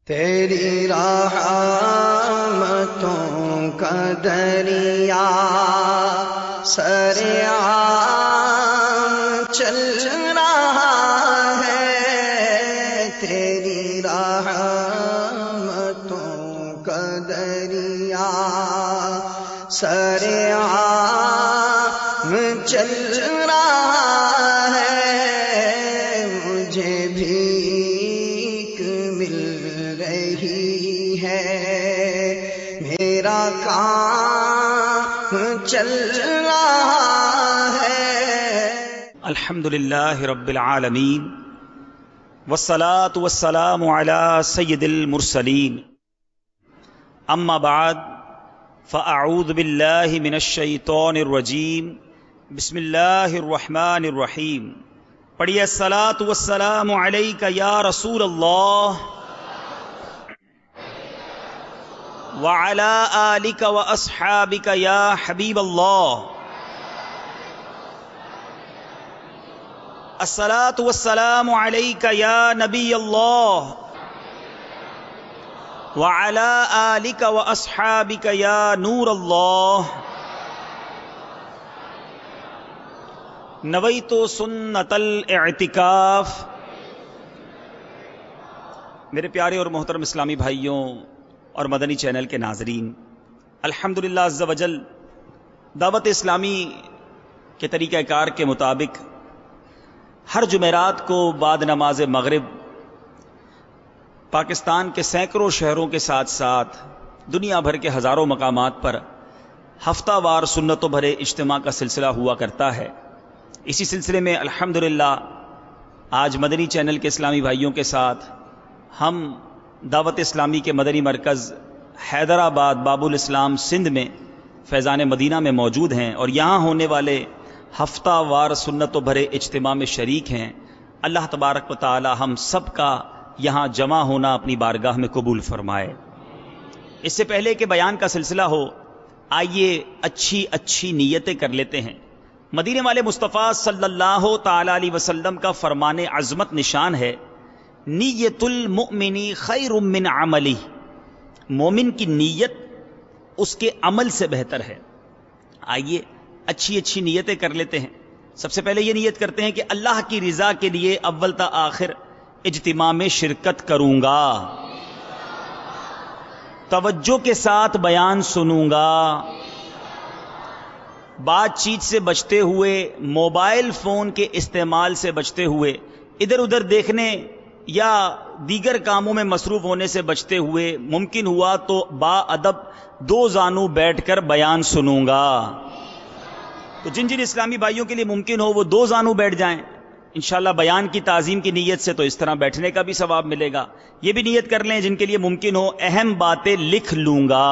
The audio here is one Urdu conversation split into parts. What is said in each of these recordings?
تیری رحمتوں کا دریا سریعان چل رہا ہے، تیری رحمتوں کا دریا سریعان چل رہا ہے، مجھے بھیک مل رہی ہے، میرا کام چل رہا ہے۔ الحمدللہ رب العالمین والصلاة والسلام علی سید المرسلین، اما بعد فاعوذ باللہ من الشیطان الرجیم، بسم اللہ الرحمن الرحیم۔ پڑھیے الصلاة والسلام علیک یا رسول اللہ وعلی آلک واصحابک یا حبیب اللہ۔ الصلاة والسلام علیک یا نبی اللہ وعلی آلک واصحابک یا نور اللہ۔ نویت سنت الاعتکاف۔ میرے پیارے اور محترم اسلامی بھائیوں اور مدنی چینل کے ناظرین، الحمدللہ عز و جل دعوت اسلامی کے طریقہ کار کے مطابق ہر جمعرات کو بعد نماز مغرب پاکستان کے سینکڑوں شہروں کے ساتھ ساتھ دنیا بھر کے ہزاروں مقامات پر ہفتہ وار سنتوں بھرے اجتماع کا سلسلہ ہوا کرتا ہے۔ اسی سلسلے میں الحمدللہ آج مدنی چینل کے اسلامی بھائیوں کے ساتھ ہم دعوت اسلامی کے مدنی مرکز حیدرآباد باب الاسلام سندھ میں فیضان مدینہ میں موجود ہیں اور یہاں ہونے والے ہفتہ وار سنتوں بھرے اجتماع میں شریک ہیں۔ اللہ تبارک و تعالی ہم سب کا یہاں جمع ہونا اپنی بارگاہ میں قبول فرمائے۔ اس سے پہلے کہ بیان کا سلسلہ ہو، آئیے اچھی نیتیں کر لیتے ہیں۔ مدینے والے مصطفیٰ صلی اللہ تعالی علیہ وسلم کا فرمان عظمت نشان ہے، نیت المؤمن خیر من عملی، مومن کی نیت اس کے عمل سے بہتر ہے۔ آئیے اچھی نیتیں کر لیتے ہیں۔ سب سے پہلے یہ نیت کرتے ہیں کہ اللہ کی رضا کے لیے اول تا آخر اجتماع میں شرکت کروں گا، توجہ کے ساتھ بیان سنوں گا، بات چیت سے بچتے ہوئے، موبائل فون کے استعمال سے بچتے ہوئے، ادھر ادھر دیکھنے یا دیگر کاموں میں مصروف ہونے سے بچتے ہوئے، ممکن ہوا تو با ادب دو زانو بیٹھ کر بیان سنوں گا۔ تو جن اسلامی بھائیوں کے لیے ممکن ہو وہ دو زانو بیٹھ جائیں، انشاءاللہ بیان کی تعظیم کی نیت سے تو اس طرح بیٹھنے کا بھی ثواب ملے گا۔ یہ بھی نیت کر لیں جن کے لیے ممکن ہو، اہم باتیں لکھ لوں گا۔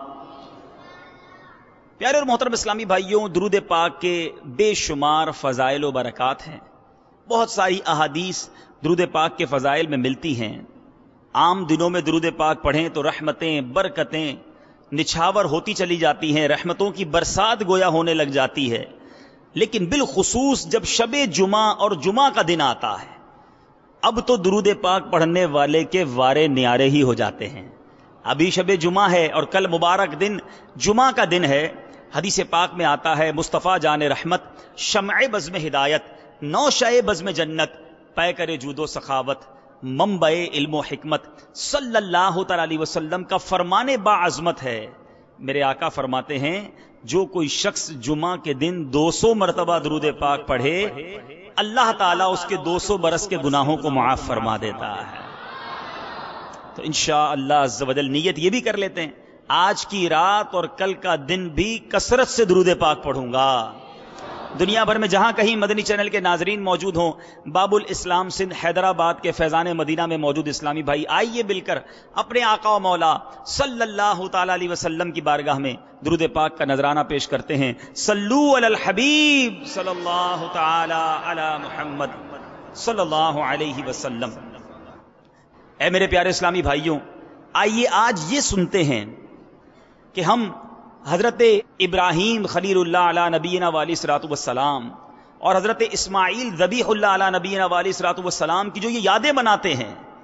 پیارے اور محترم اسلامی بھائیوں، درود پاک کے بے شمار فضائل و برکات ہیں۔ بہت ساری احادیث درود پاک کے فضائل میں ملتی ہیں۔ عام دنوں میں درود پاک پڑھیں تو رحمتیں، برکتیں نچھاور ہوتی چلی جاتی ہیں، رحمتوں کی برسات گویا ہونے لگ جاتی ہے، لیکن بالخصوص جب شب جمعہ اور جمعہ کا دن آتا ہے، اب تو درود پاک پڑھنے والے کے وارے نیارے ہی ہو جاتے ہیں۔ ابھی شب جمعہ ہے اور کل مبارک دن جمعہ کا دن ہے۔ حدیث پاک میں آتا ہے، مصطفیٰ جان رحمت، شمع بزم ہدایت، نوشہ بزم جنت، پے کرے جود و سخاوت، منبع علم و حکمت، صلی اللہ تعالی علیہ وسلم کا فرمان باعظمت ہے۔ میرے آقا فرماتے ہیں، جو کوئی شخص جمعہ کے دن 200 مرتبہ درود پاک پڑھے، اللہ تعالیٰ اس کے 200 برس کے گناہوں کو معاف فرما دیتا ہے۔ تو انشاءاللہ عز و جل نیت یہ بھی کر لیتے ہیں، آج کی رات اور کل کا دن بھی کثرت سے درود پاک پڑھوں گا۔ دنیا بھر میں جہاں کہیں مدنی چینل کے ناظرین موجود ہوں، باب الاسلام سندھ حیدرآباد کے فیضان مدینہ میں موجود اسلامی بھائی، آئیے مل کر اپنے آقا و مولا صلی اللہ تعالی علیہ وسلم کی بارگاہ میں درود پاک کا نذرانہ پیش کرتے ہیں۔ صلو علی الحبیب صلی اللہ تعالی علی محمد صلی اللہ علیہ وسلم۔ اے میرے پیارے اسلامی بھائیوں، آئیے آج یہ سنتے ہیں کہ ہم حضرت ابراہیم خلیل اللہ علی نبینا والی صراط والسلام اور حضرت اسماعیل ذبیح اللہ علی نبینا والی صراط والسلام کی جو یہ یادیں مناتے ہیں،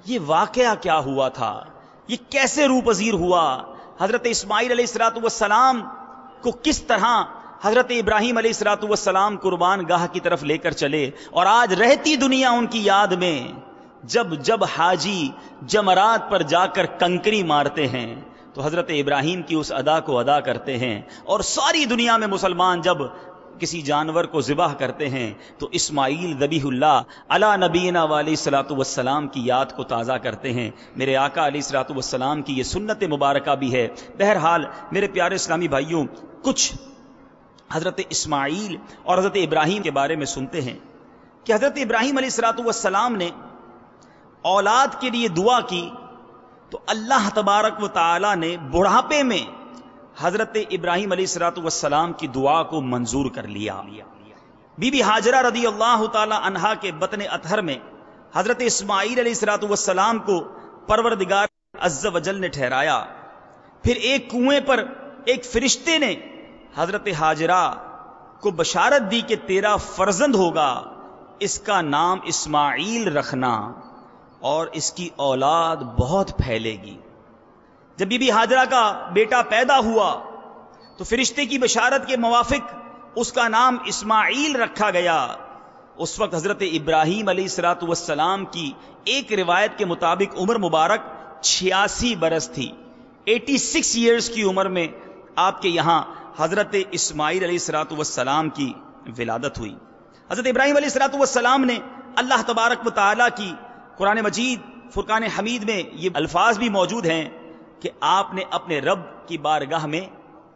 یہ واقعہ کیا ہوا تھا، یہ کیسے روح پذیر ہوا، حضرت اسماعیل علیہ الصلوۃ والسلام کو کس طرح حضرت ابراہیم علیہ الصلوۃ والسلام قربان گاہ کی طرف لے کر چلے، اور آج رہتی دنیا ان کی یاد میں جب جب حاجی جمرات پر جا کر کنکری مارتے ہیں تو حضرت ابراہیم کی اس ادا کو ادا کرتے ہیں، اور ساری دنیا میں مسلمان جب کسی جانور کو ذبح کرتے ہیں تو اسماعیل ذبیح اللہ علی نبینا علیہ الصلوۃ والسلام کی یاد کو تازہ کرتے ہیں۔ میرے آقا علیہ الصلوۃ والسلام کی یہ سنت مبارکہ بھی ہے۔ بہرحال میرے پیارے اسلامی بھائیوں، کچھ حضرت اسماعیل اور حضرت ابراہیم کے بارے میں سنتے ہیں کہ حضرت ابراہیم علیہ الصلوۃ والسلام نے اولاد کے لیے دعا کی تو اللہ تبارک و تعالی نے بڑھاپے میں حضرت ابراہیم علیہ الصلوۃ والسلام کی دعا کو منظور کر لیا۔ بی بی ہاجرہ رضی اللہ تعالی عنہا کے بطن اطہر میں حضرت اسماعیل علیہ الصلوۃ والسلام کو پروردگار عز و جل نے ٹھہرایا۔ پھر ایک کنویں پر ایک فرشتے نے حضرت ہاجرہ کو بشارت دی کہ تیرا فرزند ہوگا، اس کا نام اسماعیل رکھنا اور اس کی اولاد بہت پھیلے گی۔ جب بی بی ہاجرہ کا بیٹا پیدا ہوا تو فرشتے کی بشارت کے موافق اس کا نام اسماعیل رکھا گیا۔ اس وقت حضرت ابراہیم علیہ الصلوۃ والسلام کی ایک روایت کے مطابق عمر مبارک 86 برس تھی۔ 86 ایئرز کی عمر میں آپ کے یہاں حضرت اسماعیل علیہ الصلوۃ والسلام کی ولادت ہوئی۔ حضرت ابراہیم علیہ الصلوۃ والسلام نے اللہ تبارک و تعالی کی قرآن مجید فرقان حمید میں یہ الفاظ بھی موجود ہیں کہ آپ نے اپنے رب کی بارگاہ میں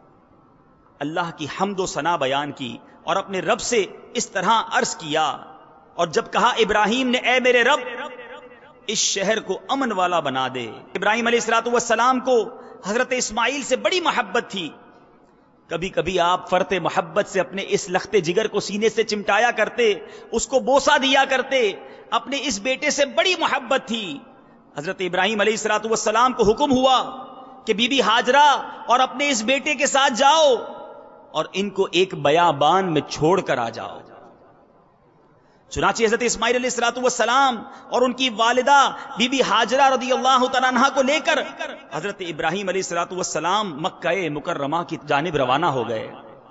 اللہ کی حمد و ثنا بیان کی اور اپنے رب سے اس طرح عرض کیا، اور جب کہا ابراہیم نے اے میرے رب اس شہر کو امن والا بنا دے۔ ابراہیم علیہ الصلوۃ والسلام کو حضرت اسماعیل سے بڑی محبت تھی۔ کبھی کبھی آپ فرط محبت سے اپنے اس لخت جگر کو سینے سے چمٹایا کرتے، اس کو بوسہ دیا کرتے، اپنے اس بیٹے سے بڑی محبت تھی۔ حضرت ابراہیم علیہ الصلوۃ والسلام کو حکم ہوا کہ بی بی ہاجرہ اور اپنے اس بیٹے کے ساتھ جاؤ اور ان کو ایک بیابان میں چھوڑ کر آ جاؤ۔ چنانچہ حضرت اسماعیل علیہ الصلوۃ والسلام اور ان کی والدہ بی بی ہاجرہ رضی اللہ تعالیٰ عنہا کو لے کر حضرت ابراہیم علیہ الصلوۃ والسلام مکہ مکرمہ کی جانب روانہ ہو گئے۔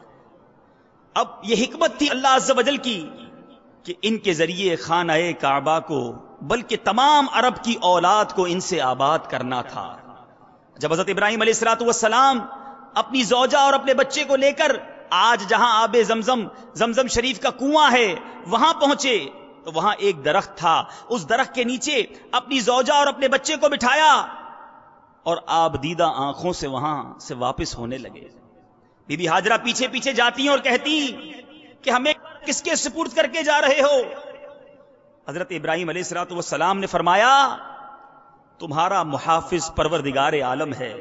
اب یہ حکمت تھی اللہ عز و جل کی کہ ان کے ذریعے خانہ کعبہ کو بلکہ تمام عرب کی اولاد کو ان سے آباد کرنا تھا۔ جب حضرت ابراہیم علیہ الصلوۃ والسلام اپنی زوجہ اور اپنے بچے کو لے کر آج جہاں آب زمزم شریف کا کنواں ہے وہاں پہنچے تو وہاں ایک درخت تھا، اس درخت کے نیچے اپنی زوجہ اور اپنے بچے کو بٹھایا اور آپ دیدہ آنکھوں سے وہاں سے واپس ہونے لگے۔ بی بی ہاجرہ پیچھے پیچھے جاتی اور کہتی کہ ہمیں کس کے سپرد کر کے جا رہے ہو؟ حضرت ابراہیم علیہ الصلوۃ والسلام نے فرمایا تمہارا محافظ پروردگار عالم ہے۔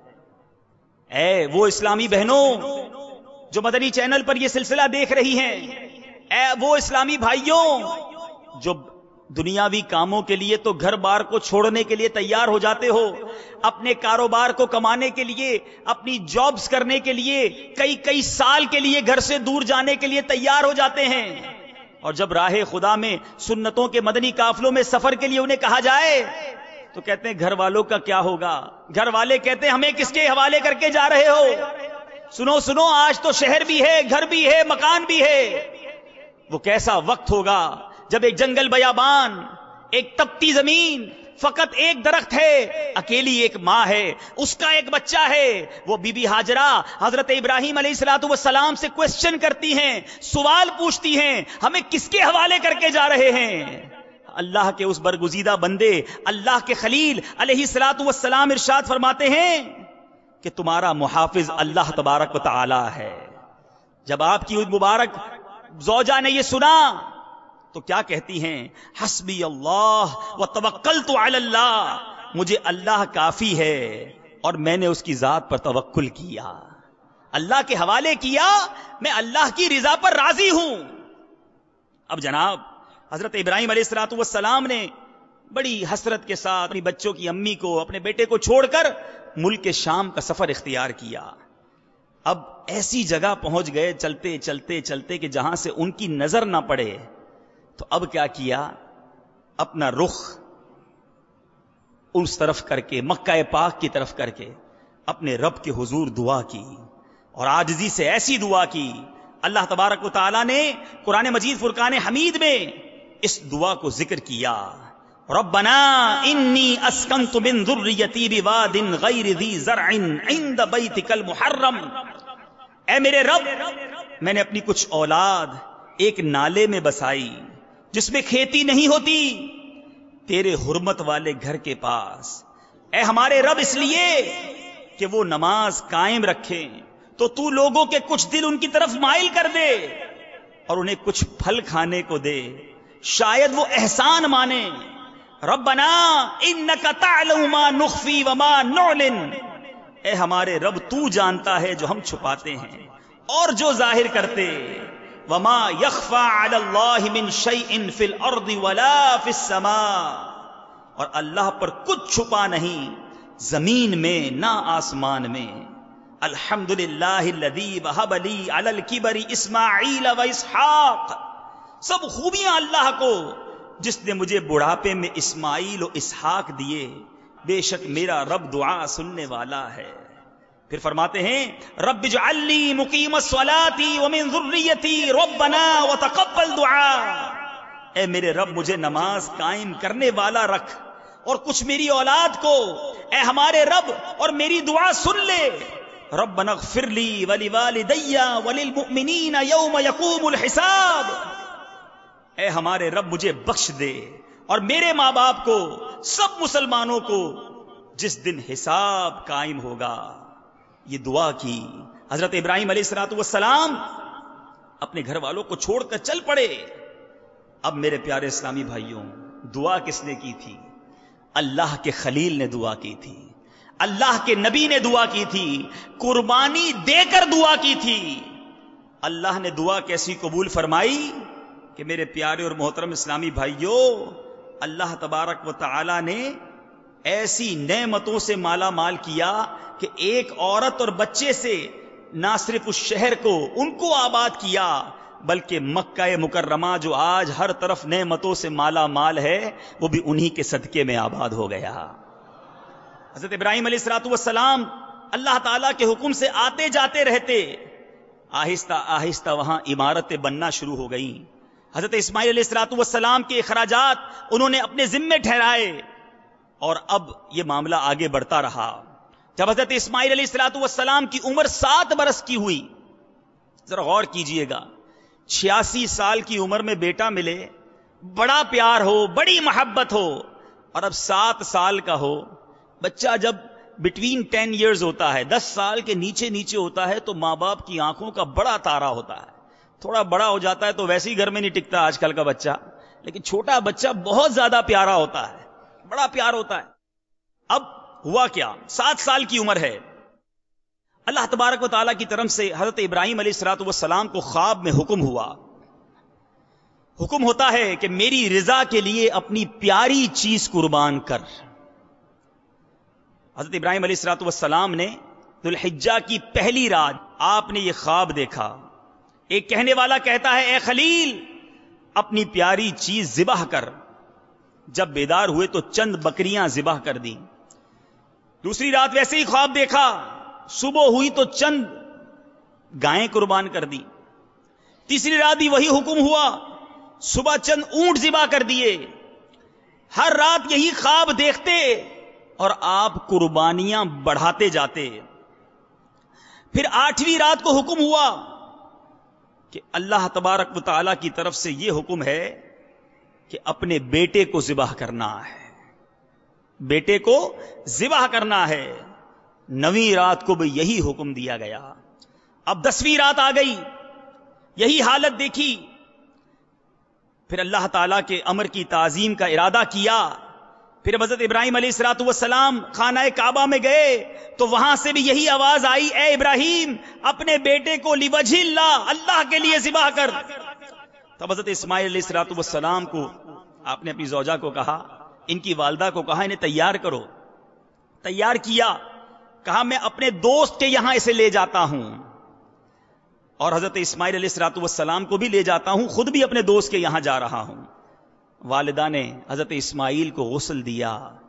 اے وہ اسلامی بہنوں جو مدنی چینل پر یہ سلسلہ دیکھ رہی ہیں، اے وہ اسلامی بھائیوں جو دنیاوی کاموں کے لیے تو گھر بار کو چھوڑنے کے لیے تیار ہو جاتے ہو، اپنے کاروبار کو کمانے کے لیے، اپنی جابز کرنے کے لیے کئی سال کے لیے گھر سے دور جانے کے لیے تیار ہو جاتے ہیں، اور جب راہ خدا میں سنتوں کے مدنی قافلوں میں سفر کے لیے انہیں کہا جائے تو کہتے ہیں گھر والوں کا کیا ہوگا؟ گھر والے کہتے ہیں ہمیں کس کے حوالے کر کے جا رہے ہو؟ سنو آج تو شہر بھی ہے، گھر بھی ہے، مکان بھی ہے۔ وہ کیسا وقت ہوگا جب ایک جنگل بیابان، ایک تپتی زمین، فقط ایک درخت ہے، اکیلی ایک ماں ہے، اس کا ایک بچہ ہے۔ وہ بی بی ہاجرہ حضرت ابراہیم علیہ الصلوۃ والسلام سے کوسچن کرتی ہیں، سوال پوچھتی ہیں ہمیں کس کے حوالے کر کے جا رہے ہیں؟ اللہ کے اس برگزیدہ بندے اللہ کے خلیل علیہ الصلوۃ والسلام ارشاد فرماتے ہیں کہ تمہارا محافظ اللہ تبارک و تعالی ہے۔ جب آپ کی مبارک زوجہ نے یہ سنا تو کیا کہتی ہیں؟ حسبی اللہ وتوکلت علی اللہ، مجھے اللہ کافی ہے اور میں نے اس کی ذات پر توکل کیا، اللہ کے حوالے کیا، میں اللہ کی رضا پر راضی ہوں۔ اب جناب حضرت ابراہیم علیہ الصلوۃ والسلام نے بڑی حسرت کے ساتھ اپنی بچوں کی امی کو، اپنے بیٹے کو چھوڑ کر ملک شام کا سفر اختیار کیا۔ اب ایسی جگہ پہنچ گئے چلتے چلتے چلتے کہ جہاں سے ان کی نظر نہ پڑے، تو اب کیا کیا؟ اپنا رخ اس طرف کر کے، مکہ پاک کی طرف کر کے اپنے رب کے حضور دعا کی اور عاجزی سے ایسی دعا کی. اللہ تبارک و تعالی نے قرآن مجید فرقان حمید میں اس دعا کو ذکر کیا. ربنا انی اسکنت من ذریتی بواد غیر ذی زرع عند بیتک المحرم. اے میرے رب، میں نے اپنی کچھ اولاد ایک نالے میں بسائی جس میں کھیتی نہیں ہوتی، تیرے حرمت والے گھر کے پاس. اے ہمارے رب، اس لیے کہ وہ نماز قائم رکھیں تو تو لوگوں کے کچھ دل ان کی طرف مائل کر دے اور انہیں کچھ پھل کھانے کو دے، شاید وہ احسان مانے. ربنا انک تعلم ما نخفی وما نعلن. اے ہمارے رب، تو جانتا ہے جو ہم چھپاتے ہیں اور جو ظاہر کرتے. وما یخفى علی اللہ من شیء فی الارض ولا فی السماء. اور اللہ پر کچھ چھپا نہیں زمین میں نہ آسمان میں. الحمدللہ الذی وہب لی علی الکبر اسماعیل و اسحاق. سب خوبیاں اللہ کو جس نے مجھے بڑھاپے میں اسماعیل و اسحاق دیے. بے شک میرا رب دعا سننے والا ہے. پھر فرماتے ہیں رب اجعل لی مقیم الصلاۃ ومن ذریتی ربنا وتقبل دعاء. اے میرے رب، مجھے نماز قائم کرنے والا رکھ اور کچھ میری اولاد کو. اے ہمارے رب، اور میری دعا سن لے. ربنا اغفر لی ولوالدی وللمؤمنین یوم یقوم الحساب. اے ہمارے رب، مجھے بخش دے اور میرے ماں باپ کو، سب مسلمانوں کو جس دن حساب قائم ہوگا. یہ دعا کی. حضرت ابراہیم علیہ الصلوۃ والسلام اپنے گھر والوں کو چھوڑ کر چل پڑے. اب میرے پیارے اسلامی بھائیوں، دعا کس نے کی تھی؟ اللہ کے خلیل نے دعا کی تھی، اللہ کے نبی نے دعا کی تھی، قربانی دے کر دعا کی تھی. اللہ نے دعا کیسی قبول فرمائی کہ میرے پیارے اور محترم اسلامی بھائیوں، اللہ تبارک و تعالی نے ایسی نعمتوں سے مالا مال کیا کہ ایک عورت اور بچے سے نہ صرف اس شہر کو، ان کو آباد کیا، بلکہ مکہ مکرمہ جو آج ہر طرف نعمتوں سے مالا مال ہے، وہ بھی انہی کے صدقے میں آباد ہو گیا. حضرت ابراہیم علیہ الصلوۃ والسلام اللہ تعالیٰ کے حکم سے آتے جاتے رہتے. آہستہ آہستہ وہاں عمارتیں بننا شروع ہو گئیں. حضرت اسماعیل علیہ الصلوۃ والسلام کے اخراجات انہوں نے اپنے ذمے ٹھہرائے اور اب یہ معاملہ آگے بڑھتا رہا. جب حضرت اسماعیل علیہ الصلوۃ والسلام کی عمر 7 برس کی ہوئی، ذرا غور کیجئے گا، 86 سال کی عمر میں بیٹا ملے، بڑا پیار ہو، بڑی محبت ہو، اور اب 7 سال کا ہو. بچہ جب بٹوین 10 ایئرز ہوتا ہے، 10 سال کے نیچے ہوتا ہے، تو ماں باپ کی آنکھوں کا بڑا تارا ہوتا ہے. تھوڑا بڑا ہو جاتا ہے تو ویسے ہی گھر میں نہیں ٹکتا آج کل کا بچہ، لیکن چھوٹا بچہ بہت زیادہ پیارا ہوتا ہے، بڑا پیار ہوتا ہے. اب ہوا کیا، 7 سال کی عمر ہے. اللہ تبارک و تعالیٰ کی طرف سے حضرت ابراہیم علیہ الصلوۃ والسلام کو خواب میں حکم ہوا. حکم ہوتا ہے کہ میری رضا کے لیے اپنی پیاری چیز قربان کر. حضرت ابراہیم علیہ الصلوۃ والسلام نے ذو الحجہ کی پہلی رات آپ نے یہ خواب دیکھا. ایک کہنے والا کہتا ہے، اے خلیل، اپنی پیاری چیز ذبح کر. جب بیدار ہوئے تو چند بکریاں ذبح کر دیں. دوسری رات ویسے ہی خواب دیکھا، صبح ہوئی تو چند گائیں قربان کر دی. تیسری رات بھی وہی حکم ہوا، صبح چند اونٹ ذبح کر دیے. ہر رات یہی خواب دیکھتے اور آپ قربانیاں بڑھاتے جاتے. پھر 8ویں رات کو حکم ہوا کہ اللہ تبارک و تعالیٰ کی طرف سے یہ حکم ہے کہ اپنے بیٹے کو ذبح کرنا ہے، بیٹے کو ذبح کرنا ہے. 9ویں رات کو بھی یہی حکم دیا گیا. اب 10ویں رات آ گئی، یہی حالت دیکھی. پھر اللہ تعالیٰ کے امر کی تعظیم کا ارادہ کیا. پھر حضرت ابراہیم علیہ الصلوۃ والسلام خانہ کعبہ میں گئے تو وہاں سے بھی یہی آواز آئی، اے ابراہیم، اپنے بیٹے کو لوجہ اللہ، اللہ کے لیے ذبح کر. تب حضرت اسماعیل علیہ الصلوۃ والسلام کو آپ نے اپنی زوجہ کو کہا، ان کی والدہ کو کہا انہیں تیار کرو. تیار کیا، کہا میں اپنے دوست کے یہاں اسے لے جاتا ہوں اور حضرت اسماعیل علیہ الصلوۃ والسلام کو بھی لے جاتا ہوں، خود بھی اپنے دوست کے یہاں جا رہا ہوں. والدہ نے حضرت اسماعیل کو غسل دیا،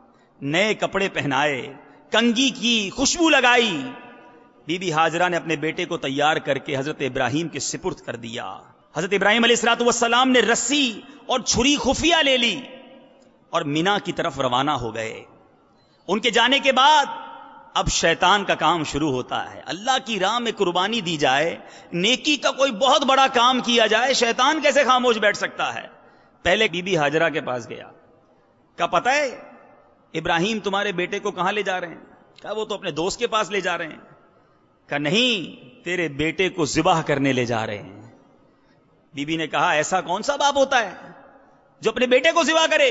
نئے کپڑے پہنائے، کنگھی کی، خوشبو لگائی. بی بی ہاجرہ نے اپنے بیٹے کو تیار کر کے حضرت ابراہیم کے سپرد کر دیا. حضرت ابراہیم علیہ السلام نے رسی اور چھری خفیہ لے لی اور مینا کی طرف روانہ ہو گئے. ان کے جانے کے بعد اب شیطان کا کام شروع ہوتا ہے. اللہ کی راہ میں قربانی دی جائے، نیکی کا کوئی بہت بڑا کام کیا جائے، شیطان کیسے خاموش بیٹھ سکتا ہے؟ پہلے بی بی ہاجرہ کے پاس گیا، کہا پتہ ہے ابراہیم تمہارے بیٹے کو کہاں لے جا رہے ہیں؟ کہا وہ تو اپنے دوست کے پاس لے جا رہے ہیں. کہا نہیں، تیرے بیٹے کو ذبح کرنے لے جا رہے ہیں. بی بی نے کہا ایسا کون سا باپ ہوتا ہے جو اپنے بیٹے کو ذبح کرے؟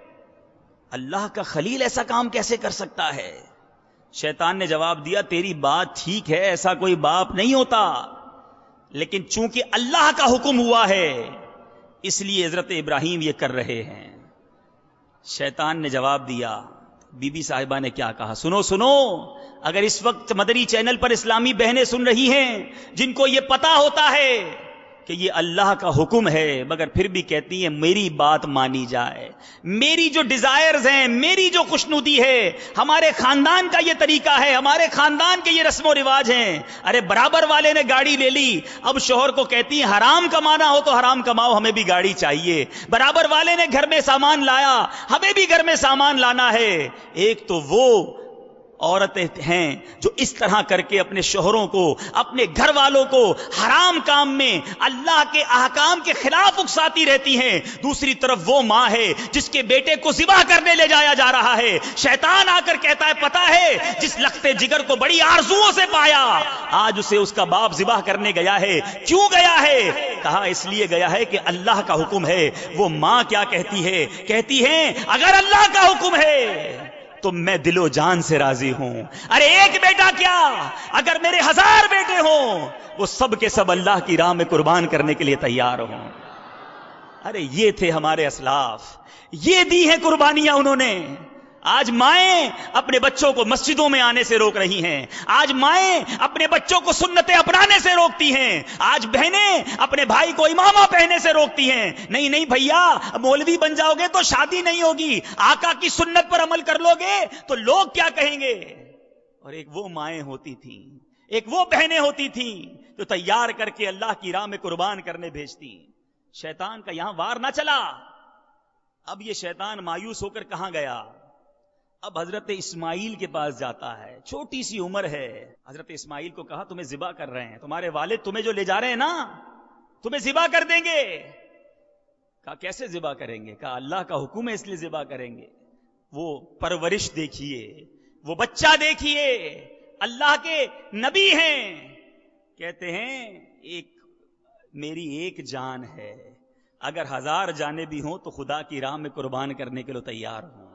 اللہ کا خلیل ایسا کام کیسے کر سکتا ہے؟ شیطان نے جواب دیا تیری بات ٹھیک ہے، ایسا کوئی باپ نہیں ہوتا، لیکن چونکہ اللہ کا حکم ہوا ہے اس لیے حضرت ابراہیم یہ کر رہے ہیں. شیطان نے جواب دیا. بی بی صاحبہ نے کیا کہا؟ سنو سنو، اگر اس وقت مدری چینل پر اسلامی بہنیں سن رہی ہیں جن کو یہ پتا ہوتا ہے کہ یہ اللہ کا حکم ہے مگر پھر بھی کہتی ہیں میری بات مانی جائے، میری جو ڈیزائرز ہیں، میری جو خوشنودی ہے، ہمارے خاندان کا یہ طریقہ ہے، ہمارے خاندان کے یہ رسم و رواج ہیں. ارے برابر والے نے گاڑی لے لی، اب شوہر کو کہتی ہیں حرام کمانا ہو تو حرام کماؤ، ہمیں بھی گاڑی چاہیے. برابر والے نے گھر میں سامان لایا، ہمیں بھی گھر میں سامان لانا ہے. ایک تو وہ عورتیں ہیں جو اس طرح کر کے اپنے شوہروں کو، اپنے گھر والوں کو حرام کام میں اللہ کے احکام کے خلاف اکساتی رہتی ہیں. دوسری طرف وہ ماں ہے جس کے بیٹے کو ذبح کرنے لے جایا جا رہا ہے. شیطان آ کر کہتا ہے پتہ ہے جس لختے جگر کو بڑی آرزوؤں سے پایا آج اسے اس کا باپ ذبح کرنے گیا ہے. کیوں گیا ہے؟ کہا اس لیے گیا ہے کہ اللہ کا حکم ہے. وہ ماں کیا کہتی ہے؟ کہتی ہے اگر اللہ کا حکم ہے تو میں دل و جان سے راضی ہوں. ارے ایک بیٹا کیا، اگر میرے 1000 بیٹے ہوں وہ سب کے سب اللہ کی راہ میں قربان کرنے کے لیے تیار ہوں. ارے یہ تھے ہمارے اسلاف، یہ دی ہیں قربانیاں انہوں نے. آج مائیں اپنے بچوں کو مسجدوں میں آنے سے روک رہی ہیں، آج مائیں اپنے بچوں کو سنتیں اپنانے سے روکتی ہیں، آج بہنیں اپنے بھائی کو امامہ پہننے سے روکتی ہیں. نہیں نہیں بھیا، مولوی بن جاؤ گے تو شادی نہیں ہوگی، آقا کی سنت پر عمل کر لو گے تو لوگ کیا کہیں گے. اور ایک وہ مائیں ہوتی تھیں، ایک وہ بہنیں ہوتی تھیں جو تیار کر کے اللہ کی راہ میں قربان کرنے بھیجتی. شیطان کا یہاں وار نہ چلا. اب یہ شیطان مایوس ہو کر کہاں گیا؟ اب حضرت اسماعیل کے پاس جاتا ہے. چھوٹی سی عمر ہے. حضرت اسماعیل کو کہا تمہیں ذبح کر رہے ہیں، تمہارے والد تمہیں جو لے جا رہے ہیں نا تمہیں ذبح کر دیں گے. کہا کیسے ذبح کریں گے؟ کہا اللہ کا حکم ہے اس لیے ذبح کریں گے. وہ پرورش دیکھیے، وہ بچہ دیکھیے، اللہ کے نبی ہیں، کہتے ہیں میری ایک جان ہے، اگر 1000 جانیں بھی ہوں تو خدا کی راہ میں قربان کرنے کے لیے تیار ہوں.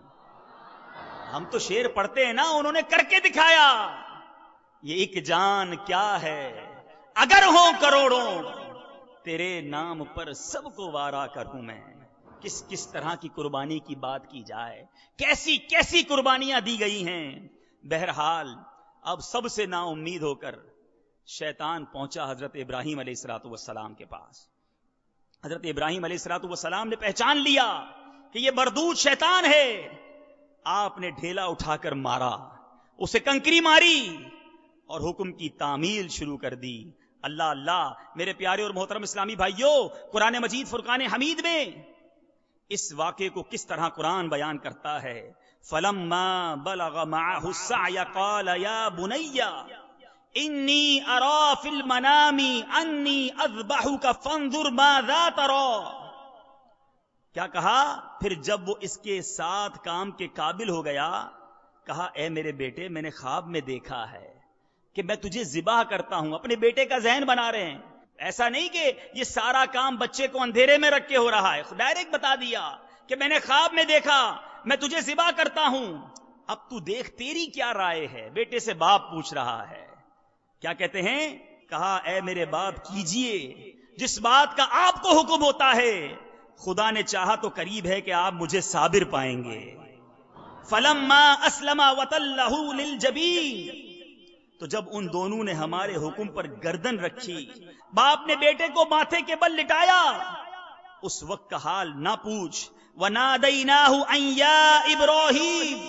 ہم تو شعر پڑھتے ہیں نا، انہوں نے کر کے دکھایا. یہ ایک جان کیا ہے اگر ہوں کروڑوں، تیرے نام پر سب کو وارا کروں میں. کس طرح کی قربانی کی بات کی جائے، کیسی کیسی قربانیاں دی گئی ہیں. بہرحال اب سب سے نا امید ہو کر شیطان پہنچا حضرت ابراہیم علیہ السلام کے پاس. حضرت ابراہیم علیہ السلام نے پہچان لیا کہ یہ مردود شیطان ہے. آپ نے ڈھیلا اٹھا کر مارا، اسے کنکری ماری اور حکم کی تعمیل شروع کر دی. اللہ اللہ میرے پیارے اور محترم اسلامی بھائیوں، قرآن مجید فرقان حمید میں اس واقعے کو کس طرح قرآن بیان کرتا ہے. فَلَمَّا بَلَغَ مَعَهُ السَّعْيَ قَالَ يَا بُنَيَّ إِنِّي أَرَى فِي الْمَنَامِ أَنِّي أَذْبَحُكَ فَانظُرْ مَاذَا تَرَى. کیا کہا؟ پھر جب وہ اس کے ساتھ کام کے قابل ہو گیا، کہا اے میرے بیٹے میں نے خواب میں دیکھا ہے کہ میں تجھے ذبح کرتا ہوں. اپنے بیٹے کا ذہن بنا رہے ہیں. ایسا نہیں کہ یہ سارا کام بچے کو اندھیرے میں رکھ کے ہو رہا ہے، ڈائریکٹ بتا دیا کہ میں نے خواب میں دیکھا میں تجھے ذبح کرتا ہوں. اب تو دیکھ تیری کیا رائے ہے. بیٹے سے باپ پوچھ رہا ہے. کیا کہتے ہیں؟ کہا اے میرے باپ کیجئے جس بات کا آپ کو حکم ہوتا ہے، خدا نے چاہا تو قریب ہے کہ آپ مجھے صابر پائیں گے. فلما اسلم وتلہ للجبین، تو جب ان دونوں نے ہمارے حکم پر گردن رکھی، باپ نے بیٹے کو ماتھے کے بل لٹایا، اس وقت کا حال نہ پوچھ. وَنَادَيْنَاهُ أَن يَا إِبْرَاهِيمُ،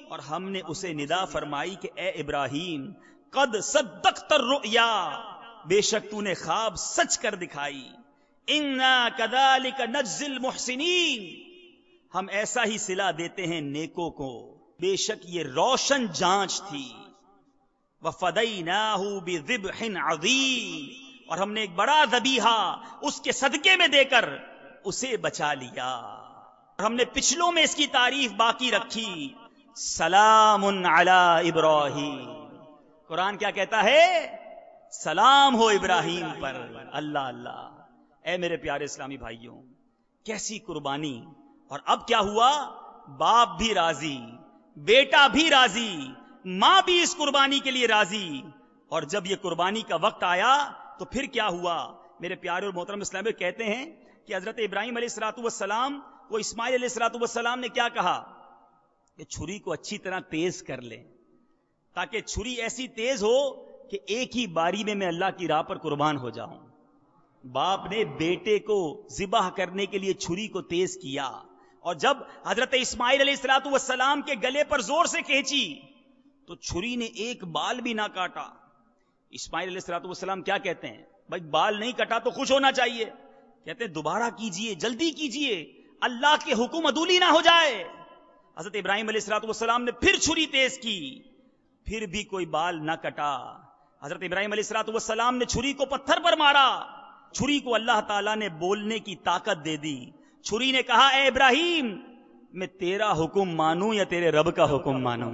اور ہم نے اسے ندا فرمائی کہ اے ابراہیم قد صدقت الرؤیا، بے شک تو نے خواب سچ کر دکھائی، انا کذالک نجزی المحسنین، ہم ایسا ہی صلہ دیتے ہیں نیکوں کو، بے شک یہ روشن جانچ تھی، وفدیناہ بذبح عظیم، اور ہم نے ایک بڑا ذبیحہ اس کے صدقے میں دے کر اسے بچا لیا۔ ہم نے پچھلوں میں اس کی تعریف باقی رکھی، سلام علی ابراہیم، قرآن کیا کہتا ہے؟ سلام ہو ابراہیم پر۔ اللہ اللہ، اے میرے پیارے اسلامی بھائیوں، کیسی قربانی! اور اب کیا ہوا؟ باپ بھی راضی، بیٹا بھی راضی، ماں بھی اس قربانی کے لیے راضی۔ اور جب یہ قربانی کا وقت آیا تو پھر کیا ہوا؟ میرے پیارے اور محترم اسلامی کہتے ہیں کہ حضرت ابراہیم علیہ الصلوۃ والسلام کو اسماعیل علیہ الصلوۃ والسلام نے کیا کہا کہ چھری کو اچھی طرح تیز کر لیں، تاکہ چھری ایسی تیز ہو کہ ایک ہی باری میں اللہ کی راہ پر قربان ہو جاؤں۔ باپ نے بیٹے کو ذبح کرنے کے لیے چھری کو تیز کیا، اور جب حضرت اسماعیل علیہ الصلوۃ والسلام کے گلے پر زور سے کھینچی تو چھری نے ایک بال بھی نہ کاٹا۔ اسماعیل علیہ الصلوۃ والسلام کیا کہتے ہیں؟ بھائی بال نہیں کٹا تو خوش ہونا چاہیے، کہتے ہیں دوبارہ کیجئے، جلدی کیجئے، اللہ کے حکم عدولی نہ ہو جائے۔ حضرت ابراہیم علیہ الصلوۃ والسلام نے پھر چھری تیز کی، پھر بھی کوئی بال نہ کٹا۔ حضرت ابراہیم علیہ الصلوۃ والسلام نے چھری کو پتھر پر مارا، چھری کو اللہ تعالیٰ نے بولنے کی طاقت دے دی۔ چھری نے کہا اے ابراہیم، میں تیرا حکم مانوں یا تیرے رب کا حکم مانوں؟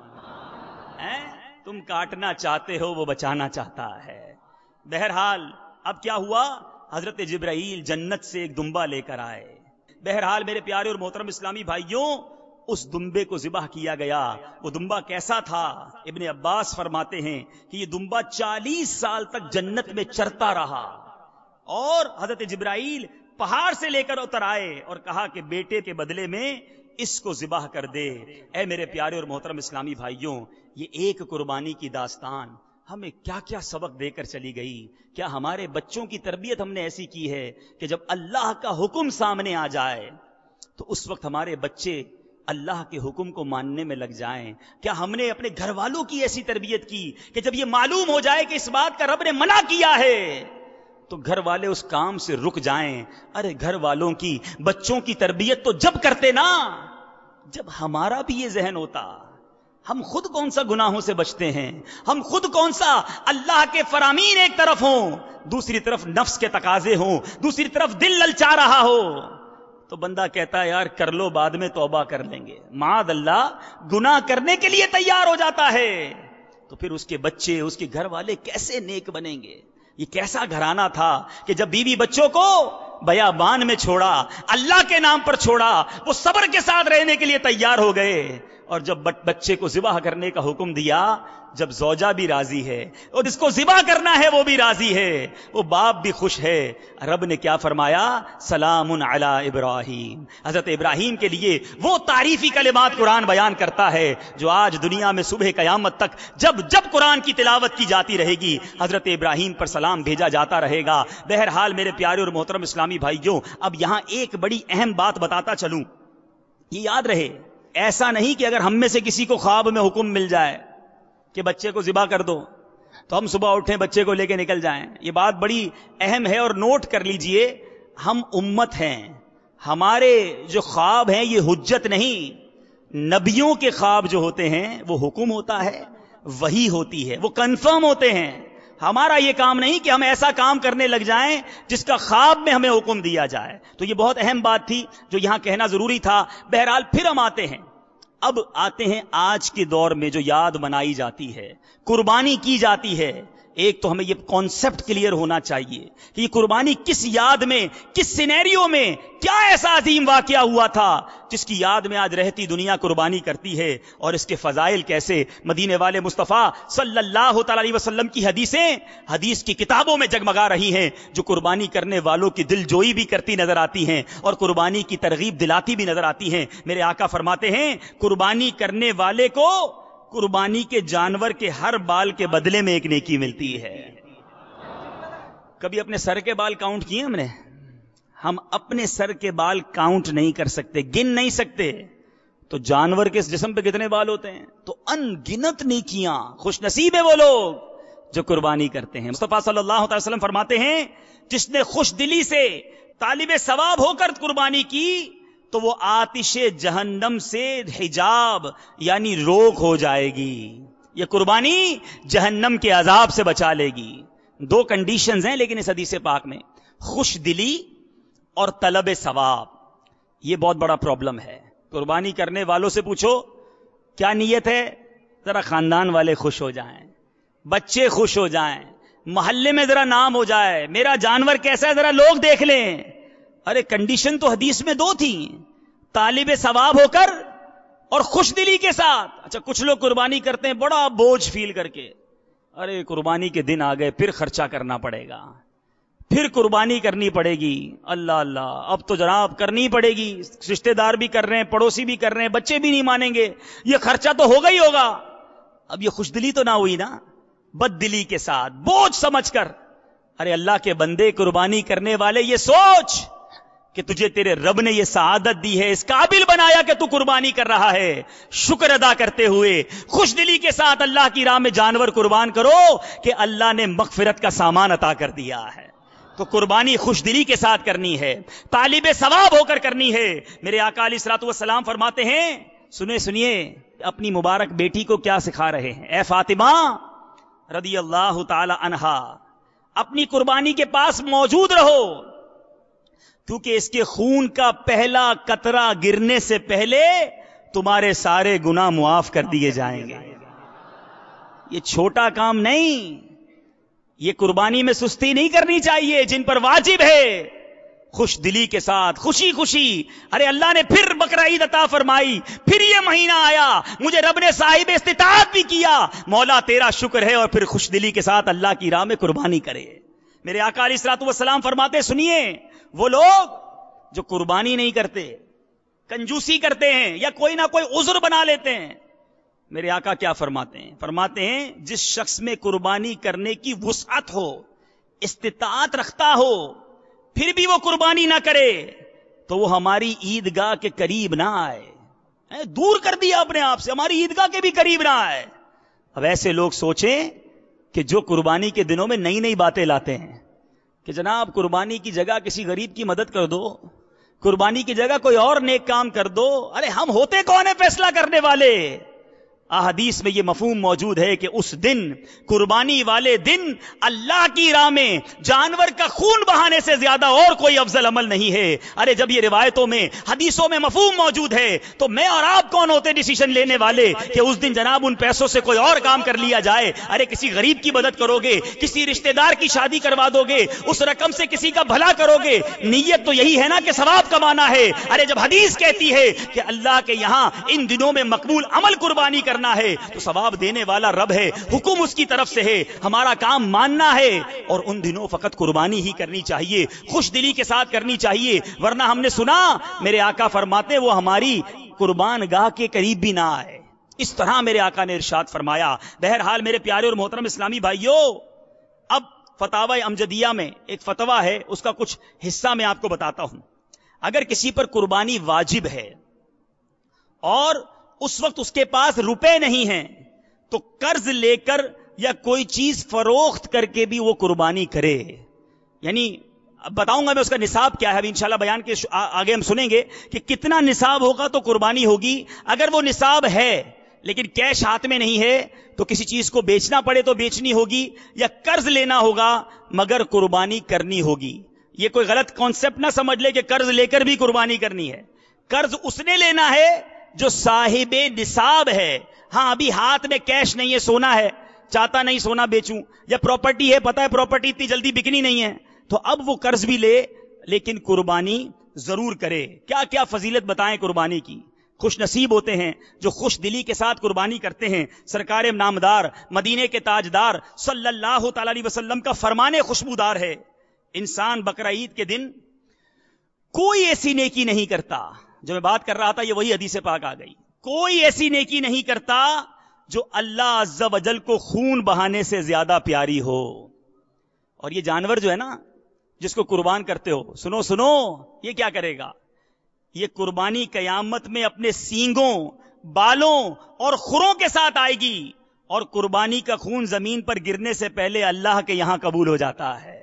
تم کاٹنا چاہتے ہو، وہ بچانا چاہتا ہے۔ بہرحال اب کیا ہوا؟ حضرت جبرائیل جنت سے ایک دمبا لے کر آئے۔ بہرحال میرے پیارے اور محترم اسلامی بھائیوں، اس دمبے کو ذبح کیا گیا۔ وہ دمبا کیسا تھا؟ ابن عباس فرماتے ہیں کہ یہ دمبا 40 سال تک جنت میں چرتا رہا، اور حضرت جبرائیل پہاڑ سے لے کر اتر آئے اور کہا کہ بیٹے کے بدلے میں اس کو ذبح کر دے۔ اے میرے پیارے اور محترم اسلامی بھائیوں، یہ ایک قربانی کی داستان ہمیں کیا کیا سبق دے کر چلی گئی۔ کیا ہمارے بچوں کی تربیت ہم نے ایسی کی ہے کہ جب اللہ کا حکم سامنے آ جائے تو اس وقت ہمارے بچے اللہ کے حکم کو ماننے میں لگ جائیں؟ کیا ہم نے اپنے گھر والوں کی ایسی تربیت کی کہ جب یہ معلوم ہو جائے کہ اس بات کا رب نے منع کیا ہے تو گھر والے اس کام سے رک جائیں؟ ارے گھر والوں کی، بچوں کی تربیت تو جب کرتے نا جب ہمارا بھی یہ ذہن ہوتا۔ ہم خود کون سا گناہوں سے بچتے ہیں، ہم خود کون سا اللہ کے فرامین ایک طرف ہوں، دوسری طرف نفس کے تقاضے ہوں، دوسری طرف دل للچا رہا ہو، تو بندہ کہتا ہے یار کر لو، بعد میں توبہ کر لیں گے۔ معاذ اللہ، گناہ کرنے کے لیے تیار ہو جاتا ہے، تو پھر اس کے بچے، اس کے گھر والے کیسے نیک بنیں گے؟ یہ کیسا گھرانہ تھا کہ جب بیوی بچوں کو بیابان میں چھوڑا، اللہ کے نام پر چھوڑا، وہ صبر کے ساتھ رہنے کے لیے تیار ہو گئے، اور جب بچے کو ذبح کرنے کا حکم دیا، جب زوجہ بھی راضی ہے اور اس کو ذبح کرنا ہے وہ بھی راضی ہے، وہ باپ بھی خوش ہے، رب نے کیا فرمایا؟ سلام علی ابراہیم۔ حضرت ابراہیم کے لیے وہ تعریفی کلمات قرآن بیان کرتا ہے جو آج دنیا میں صبح قیامت تک جب جب قرآن کی تلاوت کی جاتی رہے گی حضرت ابراہیم پر سلام بھیجا جاتا رہے گا۔ بہرحال میرے پیارے اور محترم اسلامی بھائیوں، اب یہاں ایک بڑی اہم بات بتاتا چلوں، یہ یاد رہے، ایسا نہیں کہ اگر ہم میں سے کسی کو خواب میں حکم مل جائے کہ بچے کو ذبح کر دو تو ہم صبح اٹھیں بچے کو لے کے نکل جائیں۔ یہ بات بڑی اہم ہے اور نوٹ کر لیجئے، ہم امت ہیں، ہمارے جو خواب ہیں یہ حجت نہیں، نبیوں کے خواب جو ہوتے ہیں وہ حکم ہوتا ہے، وحی ہوتی ہے، وہ کنفرم ہوتے ہیں۔ ہمارا یہ کام نہیں کہ ہم ایسا کام کرنے لگ جائیں جس کا خواب میں ہمیں حکم دیا جائے۔ تو یہ بہت اہم بات تھی جو یہاں کہنا ضروری تھا۔ بہرحال پھر ہم آتے ہیں آج کے دور میں جو یاد منائی جاتی ہے، قربانی کی جاتی ہے۔ ایک تو ہمیں یہ کانسیپٹ کلیئر ہونا چاہیے کہ یہ قربانی کس یاد میں، کس سینیریو میں، کیا ایسا عظیم واقعہ ہوا تھا جس کی یاد میں آج رہتی دنیا قربانی کرتی ہے، اور اس کے فضائل کیسے مدینے والے مصطفیٰ صلی اللہ تعالی علیہ وسلم کی حدیثیں حدیث کی کتابوں میں جگمگا رہی ہیں، جو قربانی کرنے والوں کی دل جوئی بھی کرتی نظر آتی ہیں اور قربانی کی ترغیب دلاتی بھی نظر آتی ہیں۔ میرے آقا فرماتے ہیں قربانی کرنے والے کو قربانی کے جانور کے ہر بال کے بدلے میں ایک نیکی ملتی ہے۔ کبھی اپنے سر کے بال کاؤنٹ کیے ہم نے؟ ہم اپنے سر کے بال کاؤنٹ نہیں کر سکتے، گن نہیں سکتے، تو جانور کے جسم پہ کتنے بال ہوتے ہیں؟ تو ان گنت نیکیاں. خوش نصیب ہے وہ لوگ جو قربانی کرتے ہیں. مصطفیٰ صلی اللہ علیہ وسلم فرماتے ہیں جس نے خوش دلی سے طالب ثواب ہو کر قربانی کی تو وہ آتش جہنم سے حجاب یعنی روک ہو جائے گی. یہ قربانی جہنم کے عذاب سے بچا لے گی. 2 کنڈیشنز ہیں لیکن اس حدیث پاک میں، خوش دلی اور طلب ثواب. یہ بہت بڑا پرابلم ہے. قربانی کرنے والوں سے پوچھو کیا نیت ہے؟ ذرا خاندان والے خوش ہو جائیں، بچے خوش ہو جائیں، محلے میں ذرا نام ہو جائے، میرا جانور کیسا ہے ذرا لوگ دیکھ لیں. ارے کنڈیشن تو حدیث میں 2 تھی، طالب ثواب ہو کر اور خوش دلی کے ساتھ. اچھا کچھ لوگ قربانی کرتے ہیں بڑا بوجھ فیل کر کے، ارے قربانی کے دن آ گئے پھر خرچہ کرنا پڑے گا، پھر قربانی کرنی پڑے گی. اللہ اللہ اب تو جناب کرنی پڑے گی، رشتہ دار بھی کر رہے ہیں، پڑوسی بھی کر رہے ہیں، بچے بھی نہیں مانیں گے، یہ خرچہ تو ہوگا ہی ہوگا. اب یہ خوش دلی تو نہ ہوئی نا، بد دلی کے ساتھ بوجھ سمجھ کر. ارے اللہ کے بندے قربانی کرنے والے یہ سوچ کہ تجھے تیرے رب نے یہ سعادت دی ہے، اس قابل بنایا کہ تو قربانی کر رہا ہے. شکر ادا کرتے ہوئے خوش دلی کے ساتھ اللہ کی راہ میں جانور قربان کرو کہ اللہ نے مغفرت کا سامان عطا کر دیا ہے. تو قربانی خوش دلی کے ساتھ کرنی ہے، طالب ثواب ہو کر کرنی ہے. میرے آقا علیہ الصلوۃ والسلام فرماتے ہیں، سنیے اپنی مبارک بیٹی کو کیا سکھا رہے ہیں. اے فاطمہ رضی اللہ تعالی عنہا، اپنی قربانی کے پاس موجود رہو کیونکہ اس کے خون کا پہلا قطرہ گرنے سے پہلے تمہارے سارے گناہ معاف کر دیے جائیں گے. یہ چھوٹا کام نہیں، یہ قربانی میں سستی نہیں کرنی چاہیے. جن پر واجب ہے خوش دلی کے ساتھ خوشی خوشی. ارے اللہ نے پھر بقرہ عید عطا فرمائی، پھر یہ مہینہ آیا، مجھے رب نے صاحب استطاعت بھی کیا، مولا تیرا شکر ہے. اور پھر خوش دلی کے ساتھ اللہ کی راہ میں قربانی کرے. میرے آقا علیہ الصلوۃ والسلام فرماتے، سنیے وہ لوگ جو قربانی نہیں کرتے، کنجوسی کرتے ہیں یا کوئی نہ کوئی عذر بنا لیتے ہیں، میرے آقا کیا فرماتے ہیں؟ فرماتے ہیں جس شخص میں قربانی کرنے کی وسعت ہو، استطاعت رکھتا ہو، پھر بھی وہ قربانی نہ کرے تو وہ ہماری عیدگاہ کے قریب نہ آئے. دور کر دیا اپنے آپ سے، ہماری عیدگاہ کے بھی قریب نہ آئے. اب ایسے لوگ سوچیں کہ جو قربانی کے دنوں میں نئی نئی باتیں لاتے ہیں کہ جناب قربانی کی جگہ کسی غریب کی مدد کر دو، قربانی کی جگہ کوئی اور نیک کام کر دو. ارے ہم ہوتے کون ہیں فیصلہ کرنے والے؟ احادیث میں یہ مفہوم موجود ہے کہ اس دن، قربانی والے دن، اللہ کی راہ میں جانور کا خون بہانے سے زیادہ اور کوئی افضل عمل نہیں ہے. ارے جب یہ روایتوں میں حدیثوں میں مفہوم موجود ہے تو میں اور آپ کون ہوتے ڈیسیشن لینے والے کہ اس دن جناب ان پیسوں سے کوئی اور کام کر لیا جائے. ارے کسی غریب کی مدد کرو گے، کسی رشتہ دار کی شادی کروا دو گے، اس رقم سے کسی کا بھلا کرو گے، نیت تو یہی ہے نا کہ ثواب کمانا ہے. ارے جب حدیث کہتی ہے کہ اللہ کے یہاں ان دنوں میں مقبول عمل قربانی کرنا ہے تو ثواب دینے والا رب ہے، حکم اس کی طرف سے ہے، ہمارا کام ماننا ہے. اور ان دنوں فقط قربانی ہی کرنی چاہیے، خوش دلی کے ساتھ کرنی چاہیے. ورنہ ہم نے سنا میرے آقا فرماتے وہ ہماری قربان گاہ کے قریب بھی نہ آئے. اس طرح میرے آقا نے ارشاد فرمایا. بہرحال میرے پیارے اور محترم اسلامی بھائیوں، اب فتاوی امجدیہ میں ایک فتویٰ ہے، اس کا کچھ حصہ میں آپ کو بتاتا ہوں. اگر کسی پر قربانی واجب ہے اور اس وقت اس کے پاس روپے نہیں ہیں تو قرض لے کر یا کوئی چیز فروخت کر کے بھی وہ قربانی کرے. یعنی اب بتاؤں گا میں اس کا نصاب کیا ہے، ابھی انشاءاللہ بیان کے آگے ہم سنیں گے کہ کتنا نصاب ہوگا تو قربانی ہوگی. اگر وہ نصاب ہے لیکن کیش ہاتھ میں نہیں ہے تو کسی چیز کو بیچنا پڑے تو بیچنی ہوگی یا قرض لینا ہوگا مگر قربانی کرنی ہوگی. یہ کوئی غلط کانسیپٹ نہ سمجھ لے کہ قرض لے کر بھی قربانی کرنی ہے. قرض اس نے لینا ہے جو صاحب نصاب ہے. ہاں ابھی ہاتھ میں کیش نہیں ہے، سونا ہے، چاہتا نہیں سونا بیچوں، یا پراپرٹی ہے، پتہ ہے پراپرٹی اتنی جلدی بکنی نہیں ہے، تو اب وہ قرض بھی لے لیکن قربانی ضرور کرے. کیا کیا فضیلت بتائیں قربانی کی. خوش نصیب ہوتے ہیں جو خوش دلی کے ساتھ قربانی کرتے ہیں. سرکار نامدار مدینے کے تاجدار صلی اللہ تعالی علیہ وسلم کا فرمان خوشبودار ہے، انسان بقرہ عید کے دن کوئی ایسی نیکی نہیں کرتا. جو میں بات کر رہا تھا یہ وہی حدیث پاک آ گئی. کوئی ایسی نیکی نہیں کرتا جو اللہ عز و جل کو خون بہانے سے زیادہ پیاری ہو. اور یہ جانور جو ہے نا جس کو قربان کرتے ہو، سنو یہ کیا کرے گا؟ یہ قربانی قیامت میں اپنے سینگوں، بالوں اور خروں کے ساتھ آئے گی، اور قربانی کا خون زمین پر گرنے سے پہلے اللہ کے یہاں قبول ہو جاتا ہے۔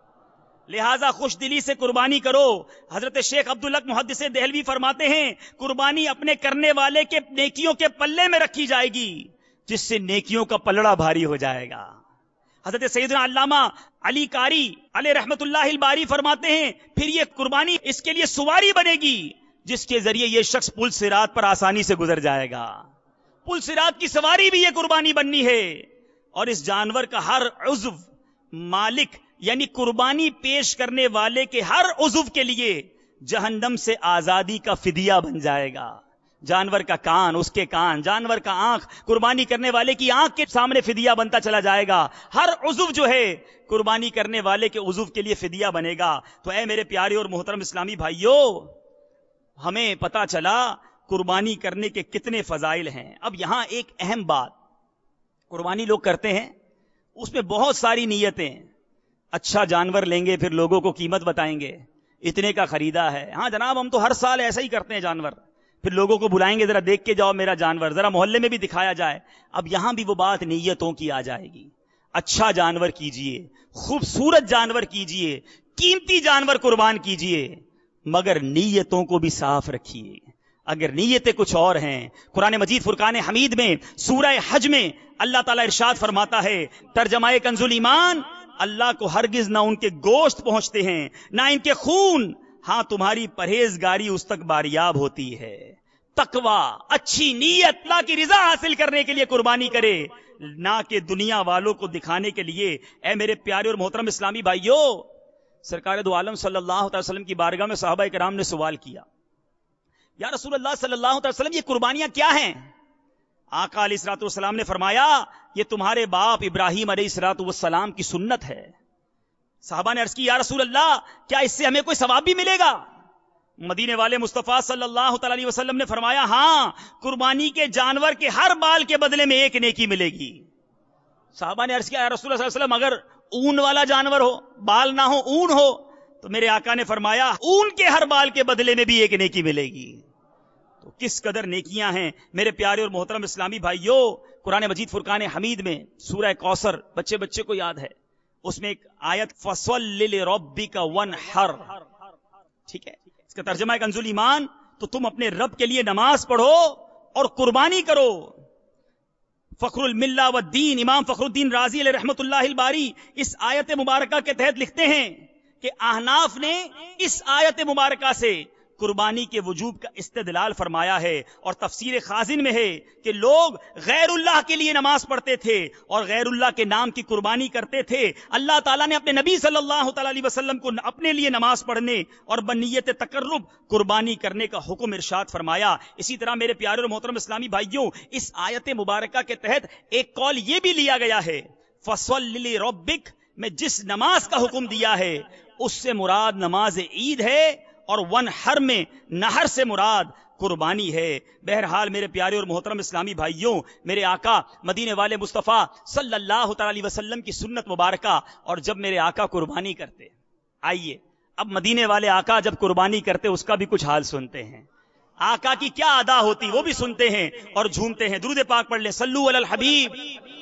لہذا خوش دلی سے قربانی کرو۔ حضرت شیخ عبدالحق محدث دہلوی فرماتے ہیں قربانی اپنے کرنے والے کے نیکیوں کے پلے میں رکھی جائے گی، جس سے نیکیوں کا پلڑا بھاری ہو جائے گا۔ حضرت سیدنا علامہ علی قاری علیہ رحمت اللہ الباری فرماتے ہیں پھر یہ قربانی اس کے لیے سواری بنے گی، جس کے ذریعے یہ شخص پل صراط پر آسانی سے گزر جائے گا۔ پل صراط کی سواری بھی یہ قربانی بننی ہے، اور اس جانور کا ہر عضو مالک یعنی قربانی پیش کرنے والے کے ہر عضو کے لیے جہنم سے آزادی کا فدیہ بن جائے گا۔ جانور کا کان، اس کے کان، جانور کا آنکھ، قربانی کرنے والے کی آنکھ کے سامنے فدیہ بنتا چلا جائے گا۔ ہر عضو جو ہے قربانی کرنے والے کے عضو کے لیے فدیہ بنے گا۔ تو اے میرے پیارے اور محترم اسلامی بھائیوں، ہمیں پتا چلا قربانی کرنے کے کتنے فضائل ہیں۔ اب یہاں ایک اہم بات، قربانی لوگ کرتے ہیں، اس میں بہت ساری نیتیں، اچھا جانور لیں گے پھر لوگوں کو قیمت بتائیں گے، اتنے کا خریدا ہے، ہاں جناب ہم تو ہر سال ایسا ہی کرتے ہیں جانور، پھر لوگوں کو بلائیں گے ذرا دیکھ کے جاؤ میرا جانور، ذرا محلے میں بھی دکھایا جائے۔ اب یہاں بھی وہ بات نیتوں کی آ جائے گی۔ اچھا جانور کیجئے، خوبصورت جانور کیجئے، قیمتی جانور قربان کیجئے، مگر نیتوں کو بھی صاف رکھیے۔ اگر نیتیں کچھ اور ہیں، قرآن مجید فرقان حمید میں سورہ حج میں اللہ تعالیٰ ارشاد فرماتا ہے، ترجمہ کنز الایمان، اللہ کو ہرگز نہ ان کے گوشت پہنچتے ہیں نہ ان کے خون، ہاں تمہاری پرہیزگاری اس تک باریاب ہوتی ہے۔ تقوی، اچھی نیت، اللہ کی رضا حاصل کرنے کے لیے قربانی کرے، نہ کہ دنیا والوں کو دکھانے کے لیے۔ اے میرے پیارے اور محترم اسلامی بھائیوں، سرکار دو عالم صلی اللہ علیہ وسلم کی بارگاہ میں صحابہ کرام نے سوال کیا، یا رسول اللہ صلی اللہ علیہ وسلم یہ قربانیاں کیا ہیں؟ آقا علیہ الصلوۃ والسلام نے فرمایا یہ تمہارے باپ ابراہیم علیہ الصلوۃ والسلام کی سنت ہے۔ صحابہ نے عرض کی یا رسول اللہ کیا اس سے ہمیں کوئی ثواب بھی ملے گا؟ مدینے والے مصطفیٰ صلی اللہ تعالی علیہ وسلم نے فرمایا ہاں، قربانی کے جانور کے ہر بال کے بدلے میں ایک نیکی ملے گی۔ صحابہ نے عرض کیا یا رسول اللہ صلی اللہ علیہ وسلم اگر اون والا جانور ہو، بال نہ ہو، اون ہو؟ تو میرے آقا نے فرمایا اون کے ہر بال کے بدلے میں بھی ایک نیکی ملے گی۔ تو کس قدر نیکیاں ہیں میرے پیارے اور محترم اسلامی بھائیوں۔ قرآن مجید فرقان حمید میں سورہ کوثر، بچے کو یاد ہے، اس میں ایک آیت فَصَلِّ لِرَبِّكَ وَانْحَرْ، ٹھیک ہے، اس کا ترجمہ ہے کنز الایمان، تو تم اپنے رب کے لیے نماز پڑھو اور قربانی کرو۔ فخر الملہ والدین امام فخر الدین رازی علیہ رحمت اللہ الباری اس آیت مبارکہ کے تحت لکھتے ہیں کہ احناف نے اس آیت مبارکہ سے قربانی کے وجوب کا استدلال فرمایا ہے، اور تفسیر خازن میں ہے کہ لوگ غیر اللہ کے لیے نماز پڑھتے تھے اور غیر اللہ کے نام کی قربانی کرتے تھے۔ اللہ تعالیٰ نے اپنے نبی صلی اللہ تعالی علیہ وسلم کو اپنے لیے نماز پڑھنے اور بنیت تقرب قربانی کرنے کا حکم ارشاد فرمایا۔ اسی طرح میرے پیارے اور محترم اسلامی بھائیوں، اس آیت مبارکہ کے تحت ایک قول یہ بھی لیا گیا ہے فَصَلِّ لِرَبِّكَ میں جس نماز کا حکم دیا ہے اس سے مراد نماز عید ہے، اور ونحر میں نہر سے مراد قربانی ہے۔ بہرحال میرے پیارے اور محترم اسلامی بھائیوں، میرے آقا مدینے والے مصطفیٰ صلی اللہ تعالی علیہ وسلم کی سنت مبارکہ، اور جب میرے آقا قربانی کرتے، آئیے اب مدینے والے آقا جب قربانی کرتے اس کا بھی کچھ حال سنتے ہیں، آقا کی کیا ادا ہوتی وہ بھی سنتے ہیں اور جھومتے ہیں۔ درود پاک پڑھ لیں، صلو علی الحبیب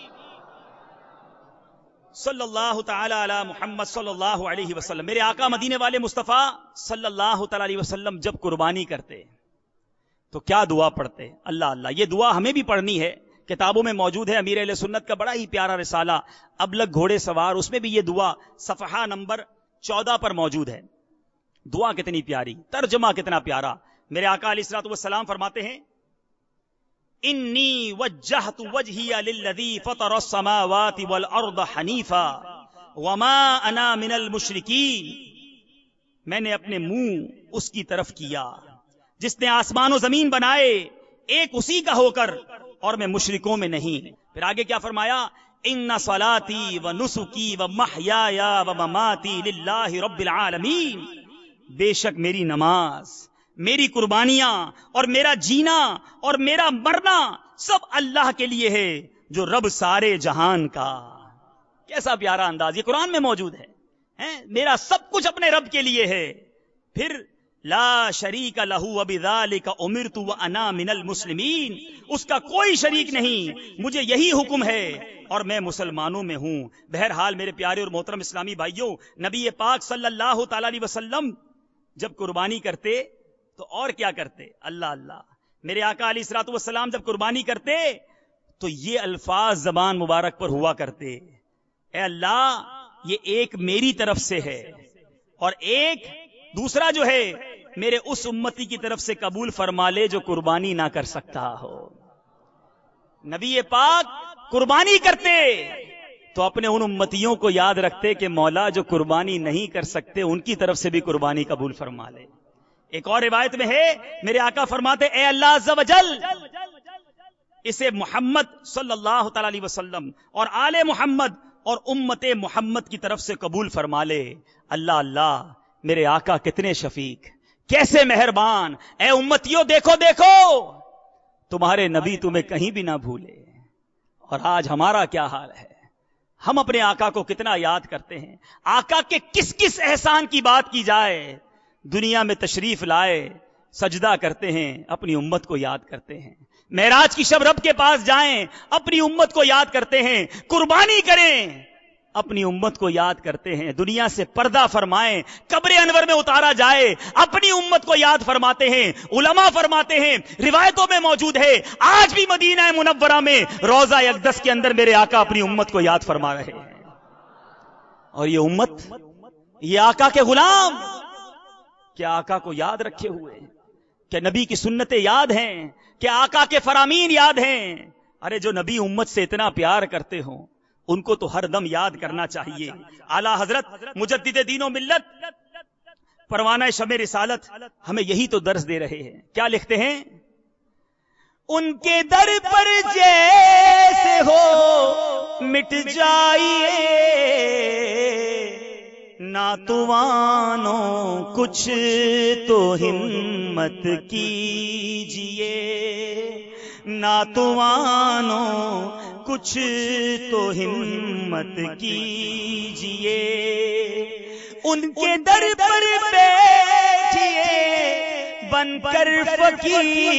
صلی اللہ تعالی علی محمد صلی اللہ علیہ وسلم۔ میرے آقا مدینے والے مصطفیٰ صلی اللہ تعالی علیہ وسلم جب قربانی کرتے تو کیا دعا پڑھتے؟ اللہ اللہ، یہ دعا ہمیں بھی پڑھنی ہے، کتابوں میں موجود ہے۔ امیر اہل سنت کا بڑا ہی پیارا رسالہ ابلغ گھوڑے سوار، اس میں بھی یہ دعا صفحہ نمبر 14 پر موجود ہے۔ دعا کتنی پیاری، ترجمہ کتنا پیارا۔ میرے آقا علیہ الصلوۃ والسلام فرماتے ہیں انی وجہت وجہی للذی فطر السماوات والارض حنیفا وما انا من المشرکین، میں نے اپنے منہ اس کی طرف کیا جس نے آسمان و زمین بنائے ایک اسی کا ہو کر، اور میں مشرکوں میں نہیں۔ پھر آگے کیا فرمایا ان صلاتی و نسکی و محیای و مماتی للہ رب العالمین، بے شک میری نماز، میری قربانیاں اور میرا جینا اور میرا مرنا سب اللہ کے لیے ہے جو رب سارے جہان کا۔ کیسا پیارا انداز، یہ قرآن میں موجود ہے، میرا سب کچھ اپنے رب کے لیے ہے۔ پھر لا شریک لہ وبذالک امرت وانا من المسلمین، اس کا کوئی شریک نہیں، مجھے یہی حکم ہے اور میں مسلمانوں میں ہوں۔ بہرحال میرے پیارے اور محترم اسلامی بھائیوں، نبی پاک صلی اللہ تعالی علیہ وسلم جب قربانی کرتے تو اور کیا کرتے؟ اللہ اللہ۔ میرے آقا علیہ الصلوۃ والسلام جب قربانی کرتے تو یہ الفاظ زبان مبارک پر ہوا کرتے، اے اللہ یہ ایک میری طرف سے ہے اور ایک دوسرا جو ہے میرے اس امتی کی طرف سے قبول فرما لے جو قربانی نہ کر سکتا ہو۔ نبی پاک قربانی کرتے تو اپنے ان امتیوں کو یاد رکھتے کہ مولا جو قربانی نہیں کر سکتے ان کی طرف سے بھی قربانی قبول فرما لے۔ ایک اور روایت میں ہے میرے آقا فرماتے اے اللہ عز و جل اسے محمد صلی اللہ تعالی علیہ وسلم اور آل محمد اور امت محمد کی طرف سے قبول فرما لے۔ اللہ اللہ، میرے آقا کتنے شفیق، کیسے مہربان۔ اے امتیوں دیکھو دیکھو، تمہارے نبی تمہیں کہیں بھی نہ بھولے۔ اور آج ہمارا کیا حال ہے؟ ہم اپنے آقا کو کتنا یاد کرتے ہیں۔ آقا کے کس کس احسان کی بات کی جائے، دنیا میں تشریف لائے، سجدہ کرتے ہیں، اپنی امت کو یاد کرتے ہیں۔ معراج کی شب رب کے پاس جائیں، اپنی امت کو یاد کرتے ہیں۔ قربانی کریں، اپنی امت کو یاد کرتے ہیں۔ دنیا سے پردہ فرمائیں، قبر انور میں اتارا جائے، اپنی امت کو یاد فرماتے ہیں۔ علماء فرماتے ہیں، روایتوں میں موجود ہے، آج بھی مدینہ منورہ میں روضہ اقدس کے اندر میرے آقا اپنی امت کو یاد فرما رہے ہیں۔ اور یہ امت، یہ آقا کے غلام کیا آقا کو یاد رکھے ہوئے ہیں؟ کیا نبی کی سنتیں یاد ہیں؟ کیا آقا کے فرامین یاد ہیں؟ ارے جو نبی امت سے اتنا پیار کرتے ہوں ان کو تو ہر دم یاد کرنا چاہیے۔ اعلیٰ حضرت مجدد دین و ملت پروانہ شمع رسالت ہمیں یہی تو درس دے رہے ہیں۔ کیا لکھتے ہیں؟ ان کے در پر جیسے ہو مٹ جائیے ناتوانوں کچھ تو ہمت کیجئے، ناتوانوں کچھ تو ہمت کیجئے، ان کے در پر بیٹھیے بن کر فقیر،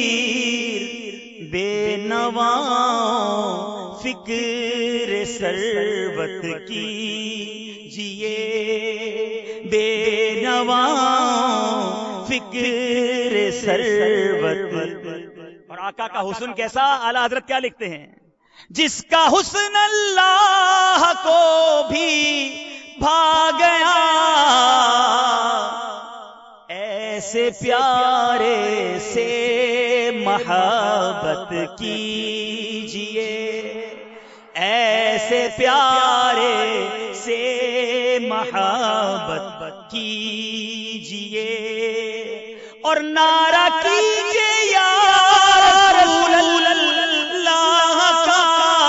بے نواں فکر ثروت کیجئے، بے نواں فکر ثروت۔ اور آقا کا حسن کیسا؟ اعلیٰ حضرت کیا لکھتے ہیں؟ جس کا حسن اللہ کو بھی بھا گیا، ایسے پیارے سے محبت کیجئے، ایسے پیارے سے محبت کیجئے، اور نعرہ کیجئے یا رسول اللہ کا،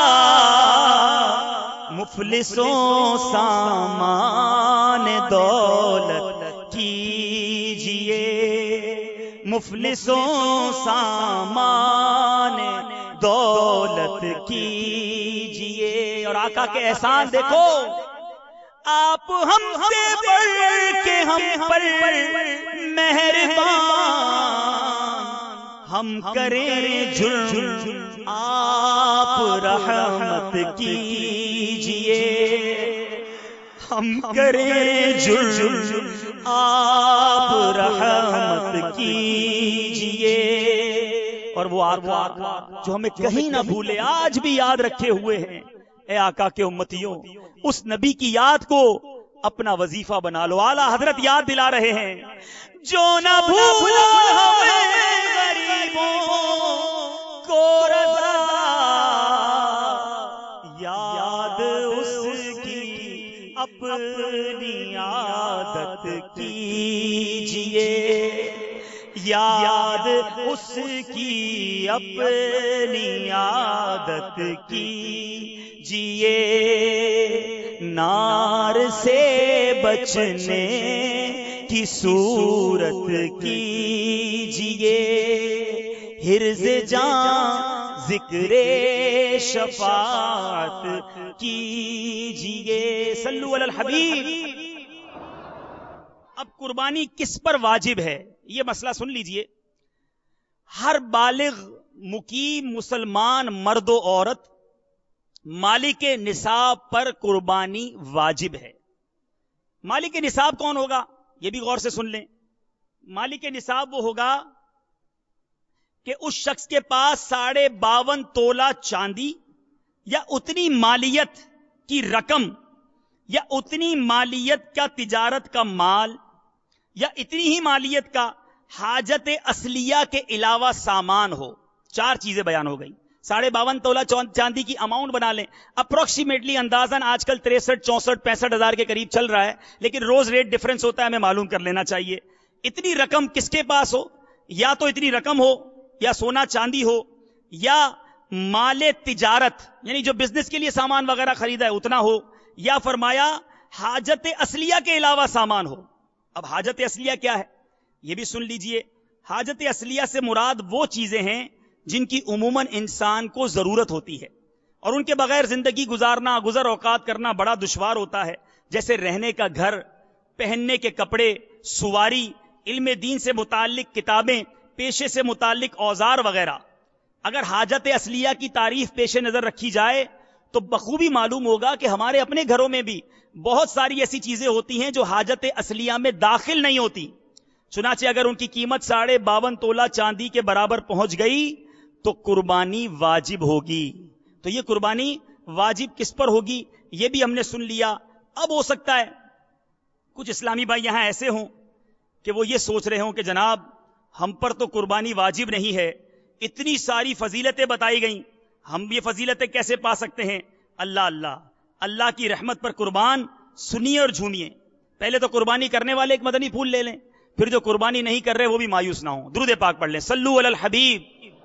مفلسوں سامان دولت کیجئے، مفلسوں سامان دولت کیجئے۔ اور آقا کے احسان دیکھو، آپ ہم سے بڑھ کے ہم پر مہربان، ہم کریں جرم آپ رحمت کیجئے، ہم کریں جرم آپ رحمت کیجئے۔ اور وہ آقا جو ہمیں کہیں نہ بھولے، آج بھی یاد رکھے ہوئے ہیں۔ اے آقا کے امتیوں، اس نبی کی یاد کو اپنا وظیفہ بنا لو۔ اعلیٰ حضرت یاد دلا رہے ہیں، جو نہ بھولا ہمیں غریبوں کو رضا، یاد اس کی اپنی عادت کیجئے، یاد اس کی اپنی عادت کیجئے، نار سے بچنے کی صورت کیجئے، حرز جان ذکر شفاعت کیجئے۔ صلو علی الحبیب۔ اب قربانی کس پر واجب ہے یہ مسئلہ سن لیجئے. ہر بالغ مقیم مسلمان مرد و عورت مالک نصاب پر قربانی واجب ہے. مالک نصاب کون ہوگا یہ بھی غور سے سن لیں. مالک نصاب وہ ہوگا کہ اس شخص کے پاس 52.5 تولہ چاندی یا اتنی مالیت کی رقم یا اتنی مالیت کا تجارت کا مال یا اتنی ہی مالیت کا حاجت اصلیہ کے علاوہ سامان ہو. 4 چیزیں بیان ہو گئی. 52.5 تولہ چاندی کی اماؤنٹ بنا لیں. اپروکسیمیٹلی اندازاً آج کل 63, 64, 65 ہزار کے قریب چل رہا ہے, لیکن روز ریٹ ڈیفرنس ہوتا ہے, ہمیں معلوم کر لینا چاہیے. اتنی رقم کس کے پاس ہو, یا تو اتنی رقم ہو یا سونا چاندی ہو یا مال تجارت یعنی جو بزنس کے لیے سامان وغیرہ خریدا ہے اتنا ہو, یا فرمایا حاجت اصلیہ کے علاوہ سامان ہو. اب حاجت اصلیہ کیا ہے یہ بھی سن لیجئے. حاجت اصلیہ سے مراد وہ چیزیں ہیں جن کی عموماً انسان کو ضرورت ہوتی ہے اور ان کے بغیر زندگی گزارنا, گزر اوقات کرنا بڑا دشوار ہوتا ہے, جیسے رہنے کا گھر, پہننے کے کپڑے, سواری, علم دین سے متعلق کتابیں, پیشے سے متعلق اوزار وغیرہ. اگر حاجت اصلیہ کی تعریف پیش نظر رکھی جائے تو بخوبی معلوم ہوگا کہ ہمارے اپنے گھروں میں بھی بہت ساری ایسی چیزیں ہوتی ہیں جو حاجت اصلیہ میں داخل نہیں ہوتی. چنانچہ اگر ان کی قیمت 52.5 تولہ چاندی کے برابر پہنچ گئی تو قربانی واجب ہوگی. تو یہ قربانی واجب کس پر ہوگی یہ بھی ہم نے سن لیا. اب ہو سکتا ہے کچھ اسلامی بھائی یہاں ایسے ہوں کہ وہ یہ سوچ رہے ہوں کہ جناب ہم پر تو قربانی واجب نہیں ہے, اتنی ساری فضیلتیں بتائی گئیں, ہم یہ فضیلتیں کیسے پا سکتے ہیں؟ اللہ کی رحمت پر قربان سنیے اور جھومیے. پہلے تو قربانی کرنے والے ایک مدنی پھول لے لیں, پھر جو قربانی نہیں کر رہے وہ بھی مایوس نہ ہوں. درود پاک پڑھ لیں, صلو علی الحبیب.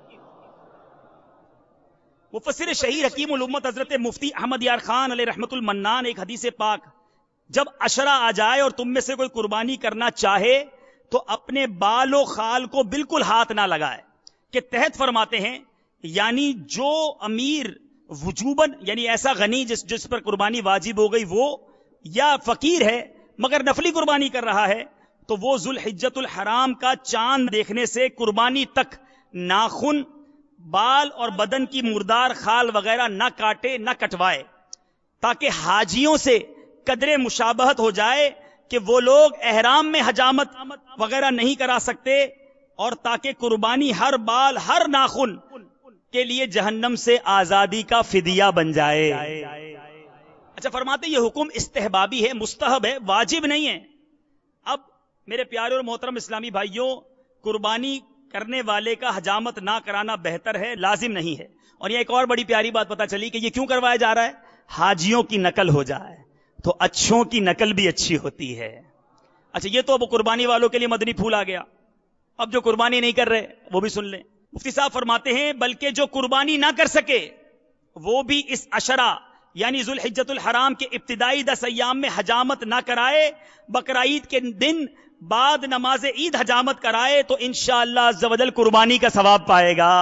مفسر شہیر حکیم الامت حضرت مفتی احمد یار خان علیہ رحمت المنان ایک حدیث پاک, جب عشرہ آ جائے اور تم میں سے کوئی قربانی کرنا چاہے تو اپنے بال و خال کو بالکل ہاتھ نہ لگائے, کے تحت فرماتے ہیں یعنی جو امیر وجوباً یعنی ایسا غنی جس پر قربانی واجب ہو گئی وہ, یا فقیر ہے مگر نفلی قربانی کر رہا ہے, تو وہ ذوالحجۃ الحرام کا چاند دیکھنے سے قربانی تک ناخن, بال اور بدن کی مردار خال وغیرہ نہ کاٹے نہ کٹوائے, تاکہ حاجیوں سے قدر مشابہت ہو جائے کہ وہ لوگ احرام میں حجامت وغیرہ نہیں کرا سکتے, اور تاکہ قربانی ہر بال ہر ناخن کے لیے جہنم سے آزادی کا فدیہ بن جائے. اچھا فرماتے یہ حکم استحبابی ہے, مستحب ہے, واجب نہیں ہے. اب میرے پیارے اور محترم اسلامی بھائیوں, قربانی کرنے والے کا حجامت نہ کرانا بہتر ہے, لازم نہیں ہے. اور یہ ایک اور بڑی پیاری بات پتہ چلی کہ یہ کیوں کروایا جا رہا ہے, حاجیوں کی نقل ہو جائے تو اچھوں کی نقل بھی اچھی ہوتی ہے. اچھا یہ تو اب قربانی والوں کے لیے مدنی پھول آ گیا. اب جو قربانی نہیں کر رہے وہ بھی سن لیں. مفتی صاحب فرماتے ہیں بلکہ جو قربانی نہ کر سکے وہ بھی اس عشرہ یعنی ذوالحجۃ الحرام کے ابتدائی 10 ایام میں حجامت نہ کرائے, بقرعید کے دن بعد نماز عید حجامت کرائے تو انشاءاللہ عز و جل قربانی کا ثواب پائے گا.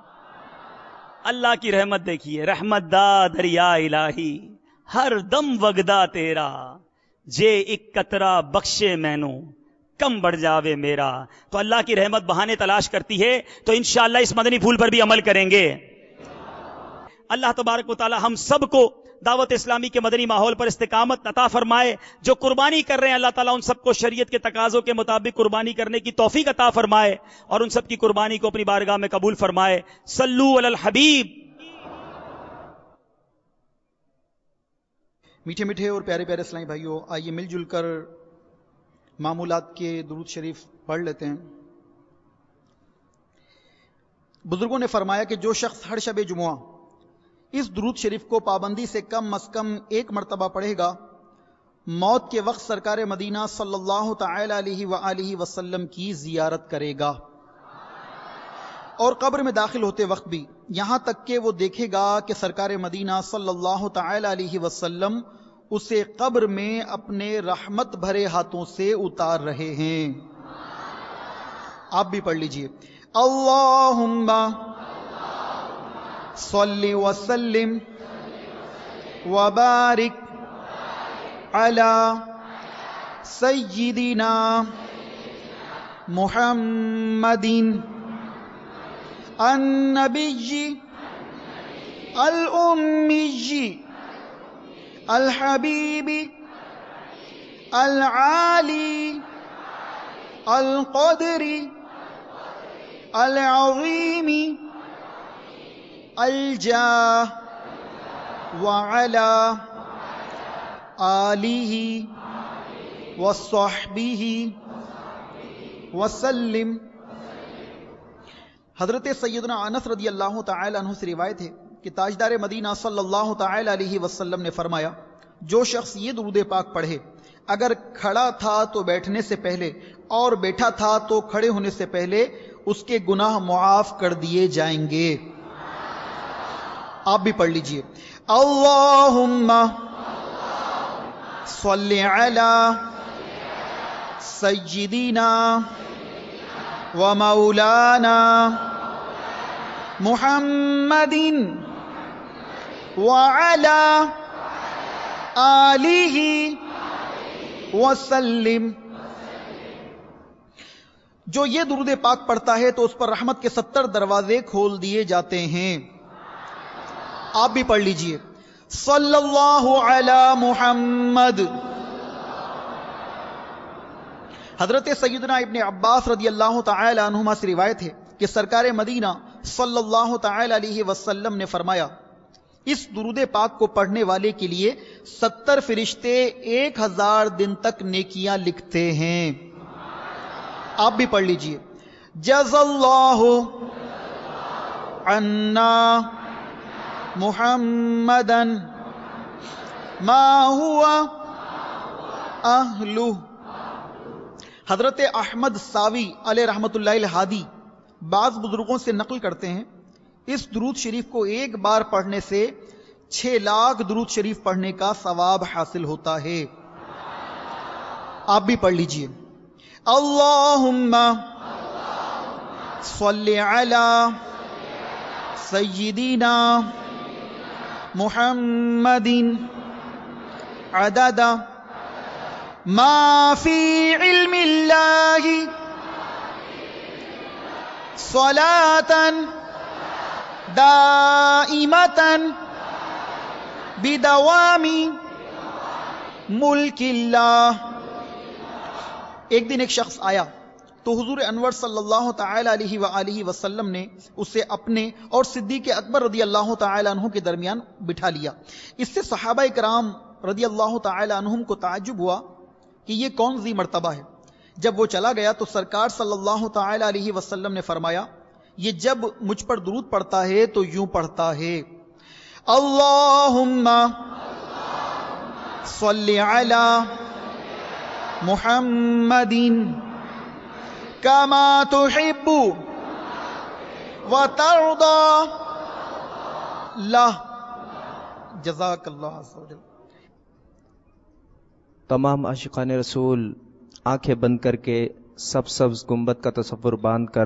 اللہ کی رحمت دیکھیے, رحمت دا دریا الہی ہر دم وگدا تیرا, جے ایک قطرہ بخشے مینوں کم بڑھ جاوے میرا. تو اللہ کی رحمت بہانے تلاش کرتی ہے, تو انشاءاللہ اس مدنی پھول پر بھی عمل کریں گے. اللہ تبارک و تعالی ہم سب کو دعوت اسلامی کے مدنی ماحول پر استقامت عطا فرمائے. جو قربانی کر رہے ہیں اللہ تعالیٰ ان سب کو شریعت کے تقاضوں کے مطابق قربانی کرنے کی توفیق عطا فرمائے اور ان سب کی قربانی کو اپنی بارگاہ میں قبول فرمائے. صلو علی الحبیب. میٹھے میٹھے اور پیارے پیارے اسلامی بھائیوں, آئیے مل جل کر معمولات کے درود شریف پڑھ لیتے ہیں. بزرگوں نے فرمایا کہ جو شخص ہر شب جمعہ اس درود شریف کو پابندی سے کم از کم 1 مرتبہ پڑھے گا, موت کے وقت سرکار مدینہ صلی اللہ تعالی علیہ وآلہ وسلم کی زیارت کرے گا, اور قبر میں داخل ہوتے وقت بھی, یہاں تک کہ وہ دیکھے گا کہ سرکار مدینہ صلی اللہ تعالی علیہ وسلم اسے قبر میں اپنے رحمت بھرے ہاتھوں سے اتار رہے ہیں. آپ بھی پڑھ لیجئے, اللہم صلی وسلم وبارک علی سیدنا محمد النبی الأمی الحبیب العالی القدر العظیم الجاہ وعلی آلہ وصحبہ وسلم۔ حضرت سیدنا انس رضی اللہ تعالی عنہ سے روایت ہے کہ تاجدار مدینہ صلی اللہ تعالی علیہ وسلم نے فرمایا، جو شخص یہ درود پاک پڑھے، اگر کھڑا تھا تو بیٹھنے سے پہلے اور بیٹھا تھا تو کھڑے ہونے سے پہلے اس کے گناہ معاف کر دیے جائیں گے۔ آپ بھی پڑھ لیجئے، اللہم صلی علی سیدنا و مولانا محمد وعلی آلہ وسلم۔ جو یہ درود پاک پڑھتا ہے تو اس پر رحمت کے 70 دروازے کھول دیے جاتے ہیں۔ آپ بھی پڑھ لیجئے، صلی اللہ علی محمد۔ حضرت سیدنا ابن عباس رضی اللہ تعالی عنہما سے روایت ہے کہ سرکار مدینہ صلی اللہ تعالی علیہ وسلم نے فرمایا، اس درود پاک کو پڑھنے والے کے لیے 70 فرشتے 1000 دن تک نیکیاں لکھتے ہیں۔ آپ بھی پڑھ لیجئے، جزا اللہ عنا محمدا ما ہوا اہلہ۔ حضرت احمد ساوی علیہ رحمت اللہ الہادی بعض بزرگوں سے نقل کرتے ہیں، اس درود شریف کو ایک بار پڑھنے سے 6 لاکھ درود شریف پڑھنے کا ثواب حاصل ہوتا ہے۔ آپ بھی پڑھ لیجئے، اللہم صلی علی سیدنا محمد عدد ما فی علم اللہ صلاة دائمة بدوام ملک اللہ۔ ایک دن ایک شخص آیا تو حضور انور صلی اللہ تعالی علیہ وآلہ وسلم نے اسے اپنے اور صدیق اکبر رضی اللہ تعالی عنہ کے درمیان بٹھا لیا۔ اس سے صحابہ کرام رضی اللہ تعالی عنہم کو تعجب ہوا کہ یہ کون ذی مرتبہ ہے۔ جب وہ چلا گیا تو سرکار صلی اللہ تعالی علیہ وسلم نے فرمایا، یہ جب مجھ پر درود پڑھتا ہے تو یوں پڑھتا ہے، اللہم صلی علی محمد کما تحب وترضى لہ۔ جزاک اللہ عز و جل۔ تمام عاشقان رسول آنکھیں بند کر کے سبز گنبد کا تصور باندھ کر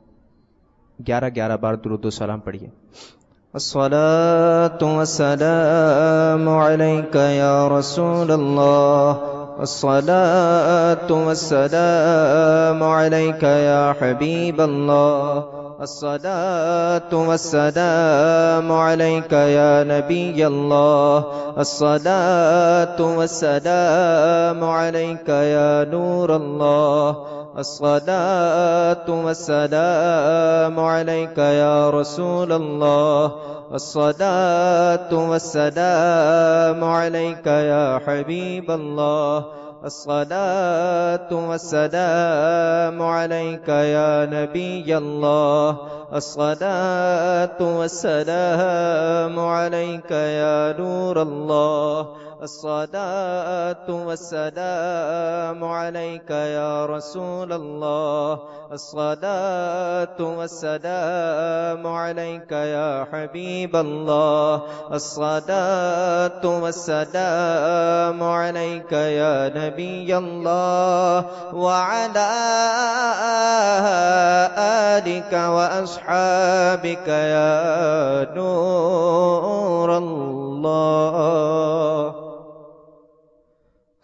11 بار درود و سلام پڑھیے۔ الصلاة والسلام علیک یا رسول اللہ، الصلاة والسلام علیک یا حبیب اللہ، الصلاة والسلام علیک یا نبی اللہ، الصلاة والسلام علیک یا نور اللہ، الصلاة والسلام علیک یا رسول اللہ، الصلاة والسلام علیک یا حبیب اللہ، الصلاة والسلام علیک یا نبی اللہ، الصلاة والسلام علیک یا نور اللہ، الصلاة والسلام علیک یا رسول اللہ، الصلاة والسلام علیک یا حبیب اللہ، الصلاة والسلام علیک یا نبی اللہ، وعلی آلک واصحابک یا نور اللہ۔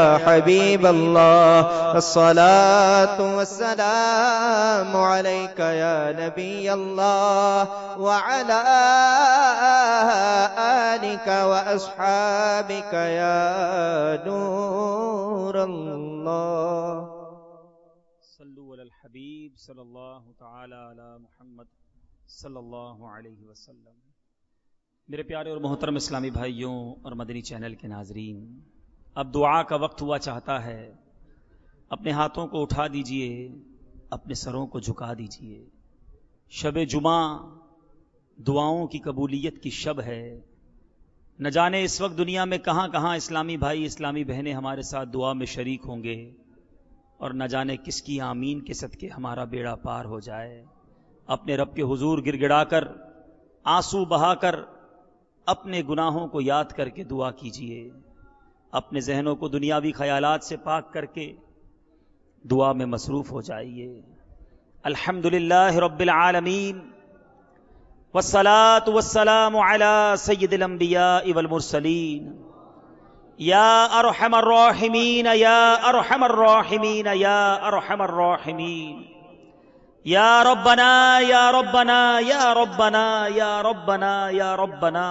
يا حبيب الله الصلاة والسلام عليك يا نبي الله وعلى آلك وأصحابك يا نور الله صلوا علی الحبیب صلی اللہ تعالی علی محمد صلی اللہ علیہ وسلم۔ میرے پیارے اور محترم اسلامی بھائیوں اور مدنی چینل کے ناظرین، اب دعا کا وقت ہوا چاہتا ہے۔ اپنے ہاتھوں کو اٹھا دیجئے، اپنے سروں کو جھکا دیجئے۔ شب جمعہ دعاؤں کی قبولیت کی شب ہے۔ نہ جانے اس وقت دنیا میں کہاں کہاں اسلامی بھائی اسلامی بہنیں ہمارے ساتھ دعا میں شریک ہوں گے، اور نہ جانے کس کی آمین کے صدقے ہمارا بیڑا پار ہو جائے۔ اپنے رب کے حضور گر گڑا کر، آنسو بہا کر، اپنے گناہوں کو یاد کر کے دعا کیجئے۔ اپنے ذہنوں کو دنیاوی خیالات سے پاک کر کے دعا میں مصروف ہو جائیے۔ الحمدللہ رب العالمین والصلاة والسلام علی سید الانبیاء والمرسلین یا ارحم الراحمین یا ارحم الراحمین یا ارحم الراحمین یا ربنا یا ربنا یا ربنا یا ربنا یا ربنا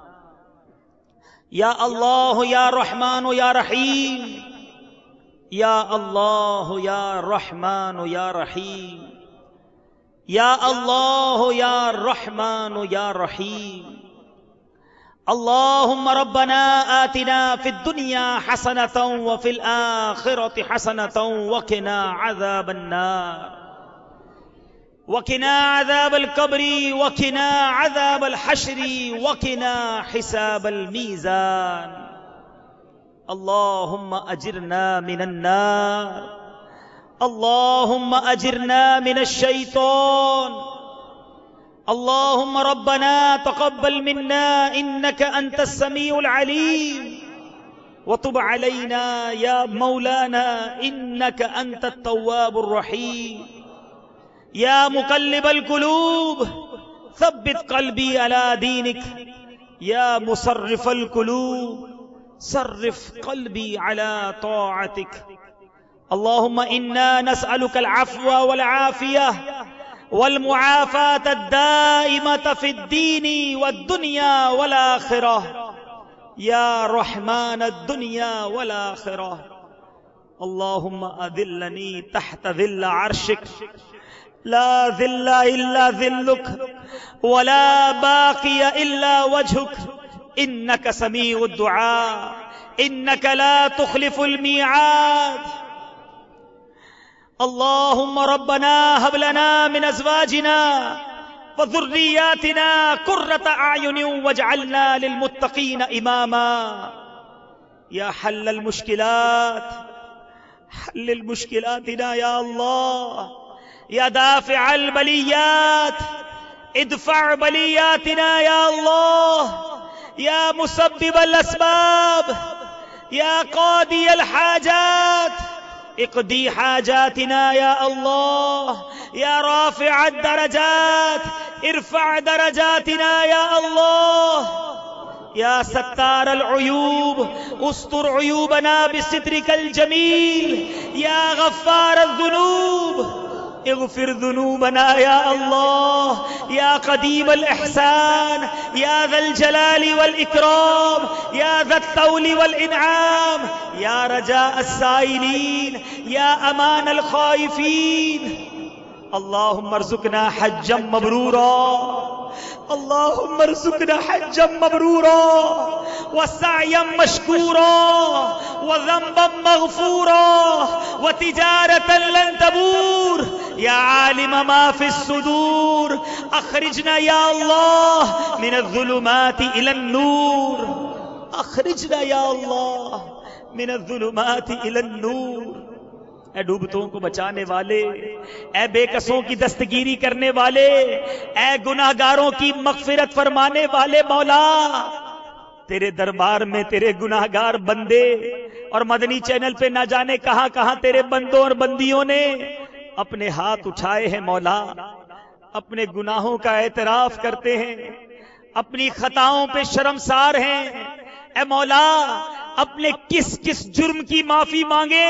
یا اللہ یا رحمان یا رحیم یا اللہ یا رحمان یا رحیم یا اللہ یا رحمان یا رحیم اللهم ربنا آتنا في الدنيا حسنة وفي الآخرة حسنة وقنا عذاب النار وقنا عذاب القبر وقنا عذاب الحشر وقنا حساب الميزان اللهم أجرنا من النار اللهم أجرنا من الشيطان اللهم ربنا تقبل منا إنك أنت السميع العليم وتب علينا يا مولانا إنك أنت التواب الرحيم يا مقلب القلوب ثبت قلبي على دينك يا مصرف القلوب صرف قلبي على طاعتك اللهم إنا نسألك العفو والعافية والمعافاة الدائمة في الدين والدنيا والآخرة يا رحمن الدنيا والآخرة اللهم أذلني تحت ذل عرشك لا ذل إلا ذلك ولا باقي إلا وجهك إنك سميع الدعاء إنك لا تخلف الميعاد اللهم ربنا هب لنا من ازواجنا وذرياتنا قرة اعين واجعلنا للمتقين اماما يا حل المشكلات حل المشكلاتنا يا الله يا دافع البليات ادفع بلياتنا يا الله يا مسبب الاسباب يا قاضي الحاجات اقضي حاجاتنا يا الله يا رافع الدرجات ارفع درجاتنا يا الله يا ستار العيوب استر عيوبنا بسترك الجميل يا غفار الذنوب اغفر ذنوبنا يا الله يا قديم الإحسان يا ذا الجلال والإكرام يا ذا الطول والإنعام يا رجاء السائلين يا أمان الخائفين اللهم ارزقنا حجا مبرورا اللهم ارزقنا حجا مبرورا وسعيا مشكورا وذنبا مغفورا وتجارة لن تبور يا عالم ما في الصدور اخرجنا يا الله من الظلمات الى النور اخرجنا يا الله من الظلمات الى النور اے ڈوبتوں کو بچانے والے، اے بے کسوں کی دستگیری کرنے والے، اے گناہگاروں کی مغفرت فرمانے والے مولا، تیرے دربار میں تیرے گناہگار بندے اور مدنی چینل پہ نہ جانے کہاں کہاں تیرے بندوں اور بندیوں نے اپنے ہاتھ اٹھائے ہیں مولا، اپنے گناہوں کا اعتراف کرتے ہیں، اپنی خطاؤں پہ شرمسار ہیں۔ اے مولا اپنے کس کس جرم کی معافی مانگے.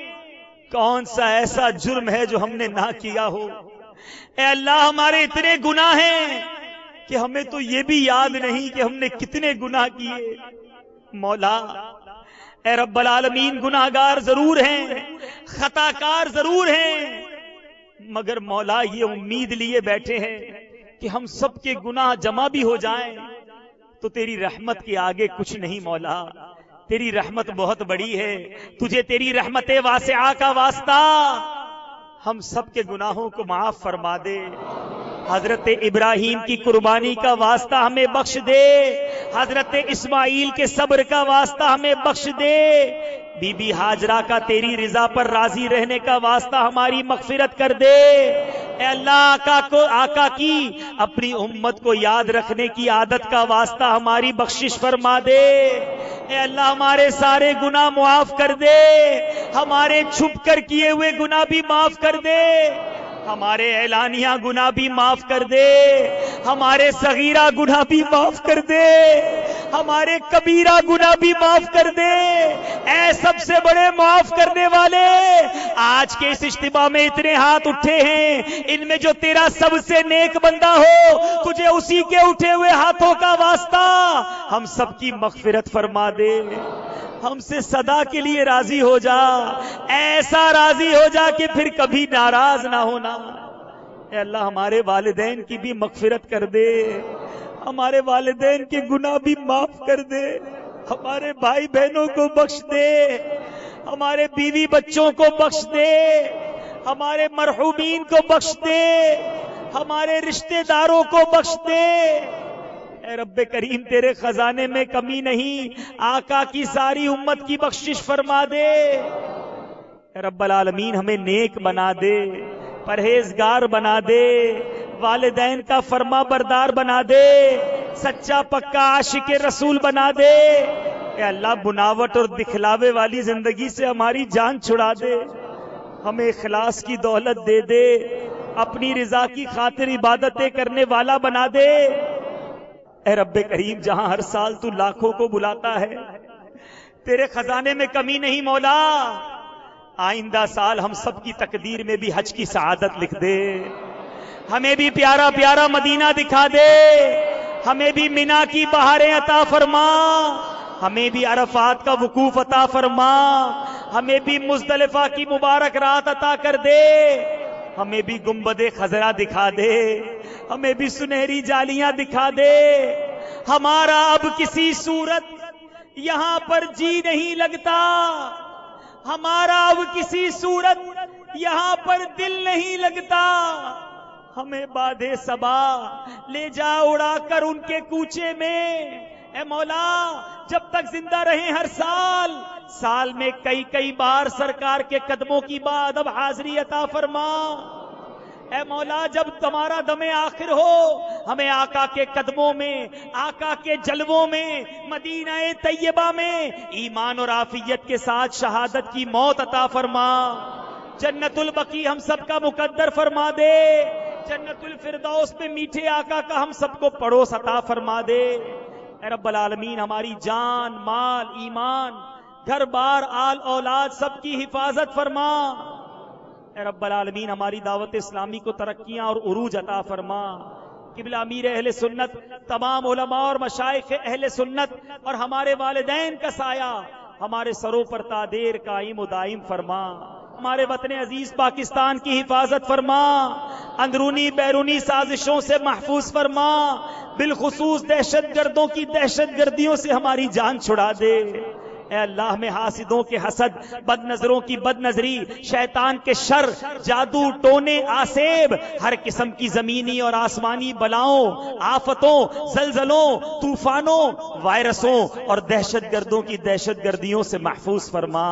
کون سا ایسا جرم ہے جو ہم نے نہ کیا ہو؟ اے اللہ ہمارے اتنے گناہ ہیں کہ ہمیں تو یہ بھی یاد نہیں کہ ہم نے کتنے گناہ کیے. مولا اے رب العالمین، گناہگار ضرور ہیں، خطا کار ضرور ہیں، مگر مولا یہ امید لیے بیٹھے ہیں کہ ہم سب کے گناہ جمع بھی ہو جائیں تو تیری رحمت کے آگے کچھ نہیں. مولا تیری رحمت بہت بڑی ہے، تجھے تیری رحمت واسعہ کا واسطہ، ہم سب کے گناہوں کو معاف فرما دے. حضرت ابراہیم کی قربانی کا واسطہ ہمیں بخش دے، حضرت اسماعیل کے صبر کا واسطہ ہمیں بخش دے، بی بی ہاجرہ کا تیری رضا پر راضی رہنے کا واسطہ ہماری مغفرت کر دے. اے اللہ آقا کی اپنی امت کو یاد رکھنے کی عادت کا واسطہ ہماری بخشش فرما دے. اے اللہ ہمارے سارے گناہ معاف کر دے، ہمارے چھپ کر کیے ہوئے گناہ بھی معاف کر دے، ہمارے اعلانیہ گناہ بھی معاف کر دے، ہمارے صغیرہ گناہ بھی معاف کر دے، ہمارے کبیرہ گناہ بھی معاف کر دے. اے سب سے بڑے معاف کرنے والے، آج کے اس اجتماع میں اتنے ہاتھ اٹھے ہیں، ان میں جو تیرا سب سے نیک بندہ ہو، تجھے اسی کے اٹھے ہوئے ہاتھوں کا واسطہ ہم سب کی مغفرت فرما دے. ہم سے صدا کے لیے راضی ہو جا، ایسا راضی ہو جا کہ پھر کبھی ناراض نہ ہونا. اے اللہ ہمارے والدین کی بھی مغفرت کر دے، ہمارے والدین کے گناہ بھی معاف کر دے، ہمارے بھائی بہنوں کو بخش دے، ہمارے بیوی بچوں کو بخش دے، ہمارے مرحومین کو بخش دے، ہمارے رشتہ داروں کو بخش دے. اے رب کریم تیرے خزانے میں کمی نہیں، آقا کی ساری امت کی بخشش فرما دے. اے رب العالمین ہمیں نیک بنا دے، پرہیزگار بنا دے، والدین کا فرما بردار بنا دے، سچا پکا عاشق رسول بنا دے. اے اللہ بناوٹ اور دکھلاوے والی زندگی سے ہماری جان چھڑا دے، ہمیں اخلاص کی دولت دے دے، اپنی رضا کی خاطر عبادتیں کرنے والا بنا دے. اے رب کریم جہاں ہر سال تو لاکھوں کو بلاتا ہے، تیرے خزانے میں کمی نہیں مولا. آئندہ سال ہم سب کی تقدیر میں بھی حج کی سعادت لکھ دے، ہمیں بھی پیارا پیارا مدینہ دکھا دے، ہمیں بھی مینا کی بہاریں عطا فرما، ہمیں بھی عرفات کا وقوف عطا فرما، ہمیں بھی مزدلفہ کی مبارک رات عطا کر دے، ہمیں بھی گنبد خضرا دکھا دے، ہمیں بھی سنہری جالیاں دکھا دے. ہمارا اب کسی صورت یہاں پر جی نہیں لگتا، ہمارا اب کسی صورت یہاں پر دل نہیں لگتا. ہمیں بادے صبا لے جا اڑا کر ان کے کوچے میں. اے مولا جب تک زندہ رہیں ہر سال میں کئی بار سرکار کے قدموں کی بعد اب حاضری عطا فرما. اے مولا جب تمہارا دم آخر ہو ہمیں آقا کے قدموں میں، آقا کے جلووں میں، مدینہ طیبہ میں ایمان اور عافیت کے ساتھ شہادت کی موت عطا فرما. جنت البقیع ہم سب کا مقدر فرما دے، جنت الفردوس میں میٹھے آقا کا ہم سب کو پڑوس عطا فرما دے. اے رب العالمین ہماری جان، مال، ایمان، گھر بار، آل اولاد سب کی حفاظت فرما. اے رب العالمین ہماری دعوت اسلامی کو ترقیاں اور عروج عطا فرما. قبلہ امیر اہل سنت، تمام علماء اور مشائخ اہل سنت اور ہمارے والدین کا سایہ ہمارے سروں پر تادیر قائم و دائم فرما. ہمارے وطن عزیز پاکستان کی حفاظت فرما، اندرونی بیرونی سازشوں سے محفوظ فرما، بالخصوص دہشت گردوں کی دہشت گردیوں سے ہماری جان چھڑا دے. اے اللہ میں حاسدوں کے حسد، بد نظروں کی بد نظری، شیطان کے شر، جادو ٹونے آسیب، ہر قسم کی زمینی اور آسمانی بلاؤں، آفتوں، زلزلوں، طوفانوں، وائرسوں اور دہشت گردوں کی دہشت گردیوں سے محفوظ فرما.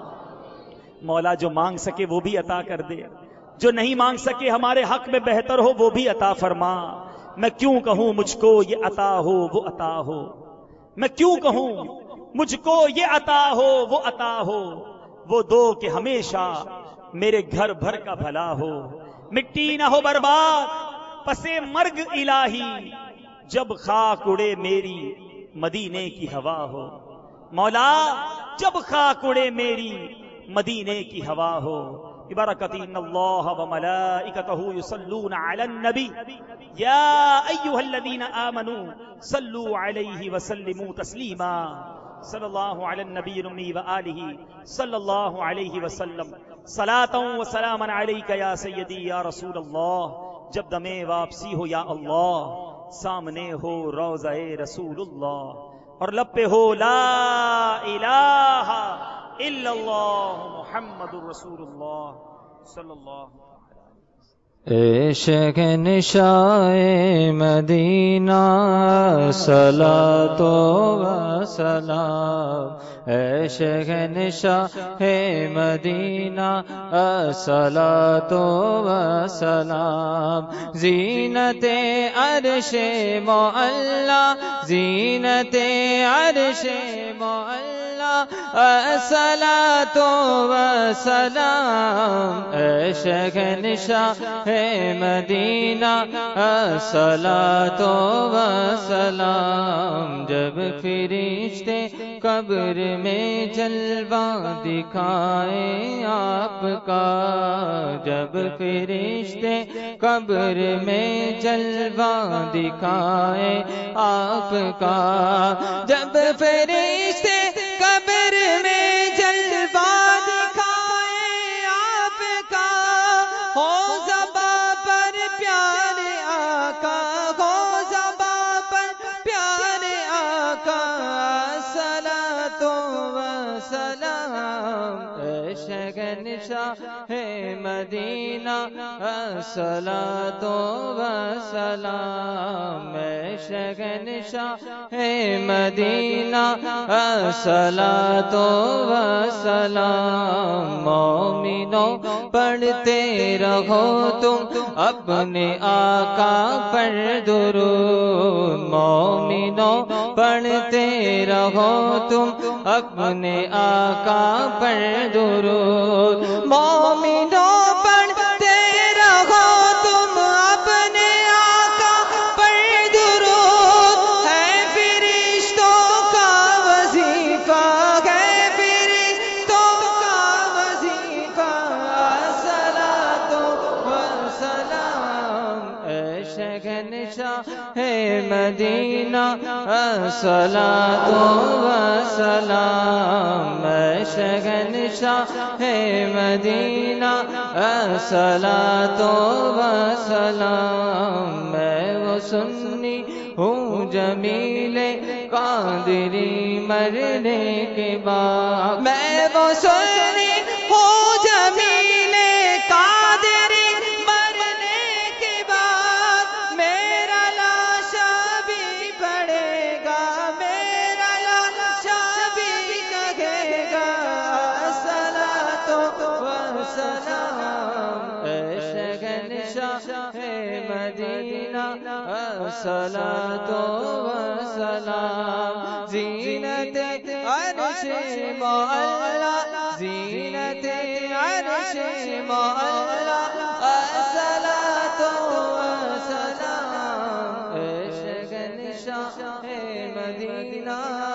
مولا جو مانگ سکے وہ بھی عطا کر دے، جو نہیں مانگ سکے ہمارے حق میں بہتر ہو وہ بھی عطا فرما. میں کیوں کہوں مجھ کو یہ عطا ہو وہ عطا ہو، میں کیوں کہوں مجھ کو یہ عطا ہو وہ عطا ہو، وہ دو کہ ہمیشہ میرے گھر بھر کا بھلا ہو. مٹی نہ ہو برباد پسے مرگ الہی، جب خاک اڑے میری مدینے کی ہوا ہو. مولا جب خاک اڑے میری مدینے کی ہوا ہو ببرکت ان اللہ وملائکتہ یصلون علی النبی یا ایھا الذین آمنوا صلوا علیہ وسلموا تسلیما صلی اللہ علی النبی الامی وآلہ صلی اللہ علیہ وسلم صلاۃ و سلاما علیک یا سیدی یا رسول اللہ. جب دم واپسی ہو یا اللہ سامنے ہو روضہ رسول اللہ اور لب پہ ہو لا الہ الا اللہ محمد رسول اللہ صلی اللہ علیہ وسلم. عشق نشائے مدینہ صلاۃ و سلام عشق نشائے مدینہ صلاۃ و سلام زینت عرش معلا زینت عرش معلا صلاۃ و سلام عشق نشائے مدینہ صلاۃ و سلام. جب فرشتے قبر میں جلوہ دکھائے آپ کا جب فرشتے قبر میں جلوہ دکھائے آپ کا جب فرشتے قبر میں جلوہ دکھائے آپ کا ہو ہے مدینہ صلاۃ و سلام شگنشاہ ہے مدینہ صلاۃ و سلام. مومنوں پڑھتے رہو تم اپنے آقا پر درود مومنوں پڑھتے رہو تم اپنے آقا پر درود مومنوں پڑھتے رہو تم اپنے آقا پر درود ہے فرشتوں کا وظیفہ ہے فرشتوں کا وظیفہ صلاۃ و سلام شگنشاہ ہے مدینہ صلاۃ و سلام شگنشاہ ہے مدینہ صلاۃ و سلام. میں وہ سنی ہوں جمیل قادری مرنے کے بعد میں وہ سنی ہوں جمیل قادری مرنے کے بعد میرا لاشا بھی پڑے گا میرا لاشا بھی کہے گا صلاۃ و سلام شگنشاہ ہے مدینہ صلاۃ و سلام. زینت عرش معلا زینت عرش معلا صلاۃ و سلام شگنشاہ ہے مدینہ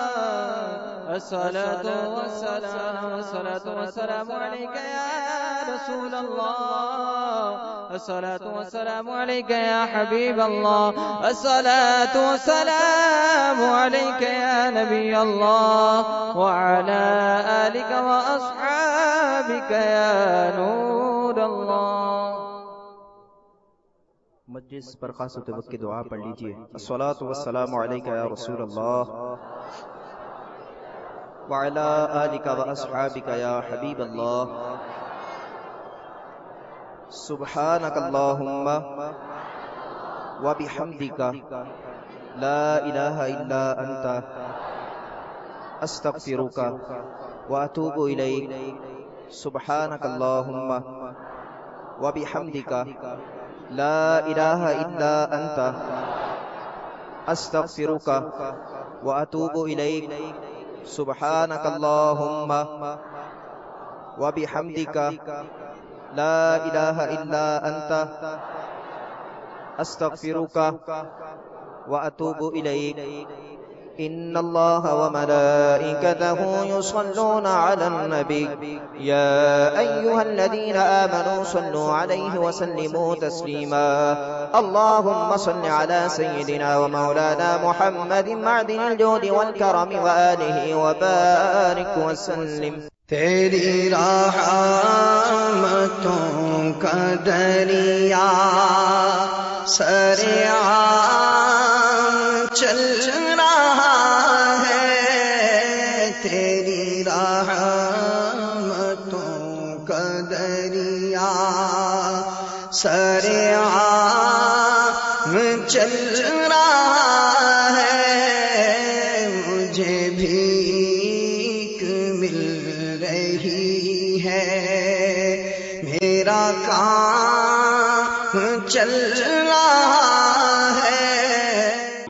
الصلاۃ والسلام الصلاۃ والسلام علیک یا رسول اللہ الصلاۃ والسلام علیک یا حبیب اللہ الصلاۃ والسلام علیک یا نبی اللہ وعلی آلک واصحابک یا نور اللہ. مجلس پر خاص وقت کی دعا پڑھ لیجئے. الصلاۃ والسلام علیک یا رسول اللہ وعلی آلک واصحابک یا حبیب اللہ. سبحانک اللہم وبحمدک لا الہ الا انت استغفرک واتوب الیک. سبحانک اللہم وبحمدک لا الہ الا انت استغفرک واتوب الیک. سبحانک اللہم وبحمدک لا الہ الا انت استغفرک واتوب الیک. إن الله وملائكته يصلون على النبي يا أيها الذين آمنوا صلوا عليه وسلموا تسليما اللهم صل على سيدنا ومولانا محمد معدن الجود والكرم وآله وبارك وسلم. تیری رحمتوں کا دریا سریعان چل رہا ہے، تیری رحمتوں کا دریا سریعان چل رہا ہے، مجھے بھیک مل رہی ہے، میرا کام چل رہا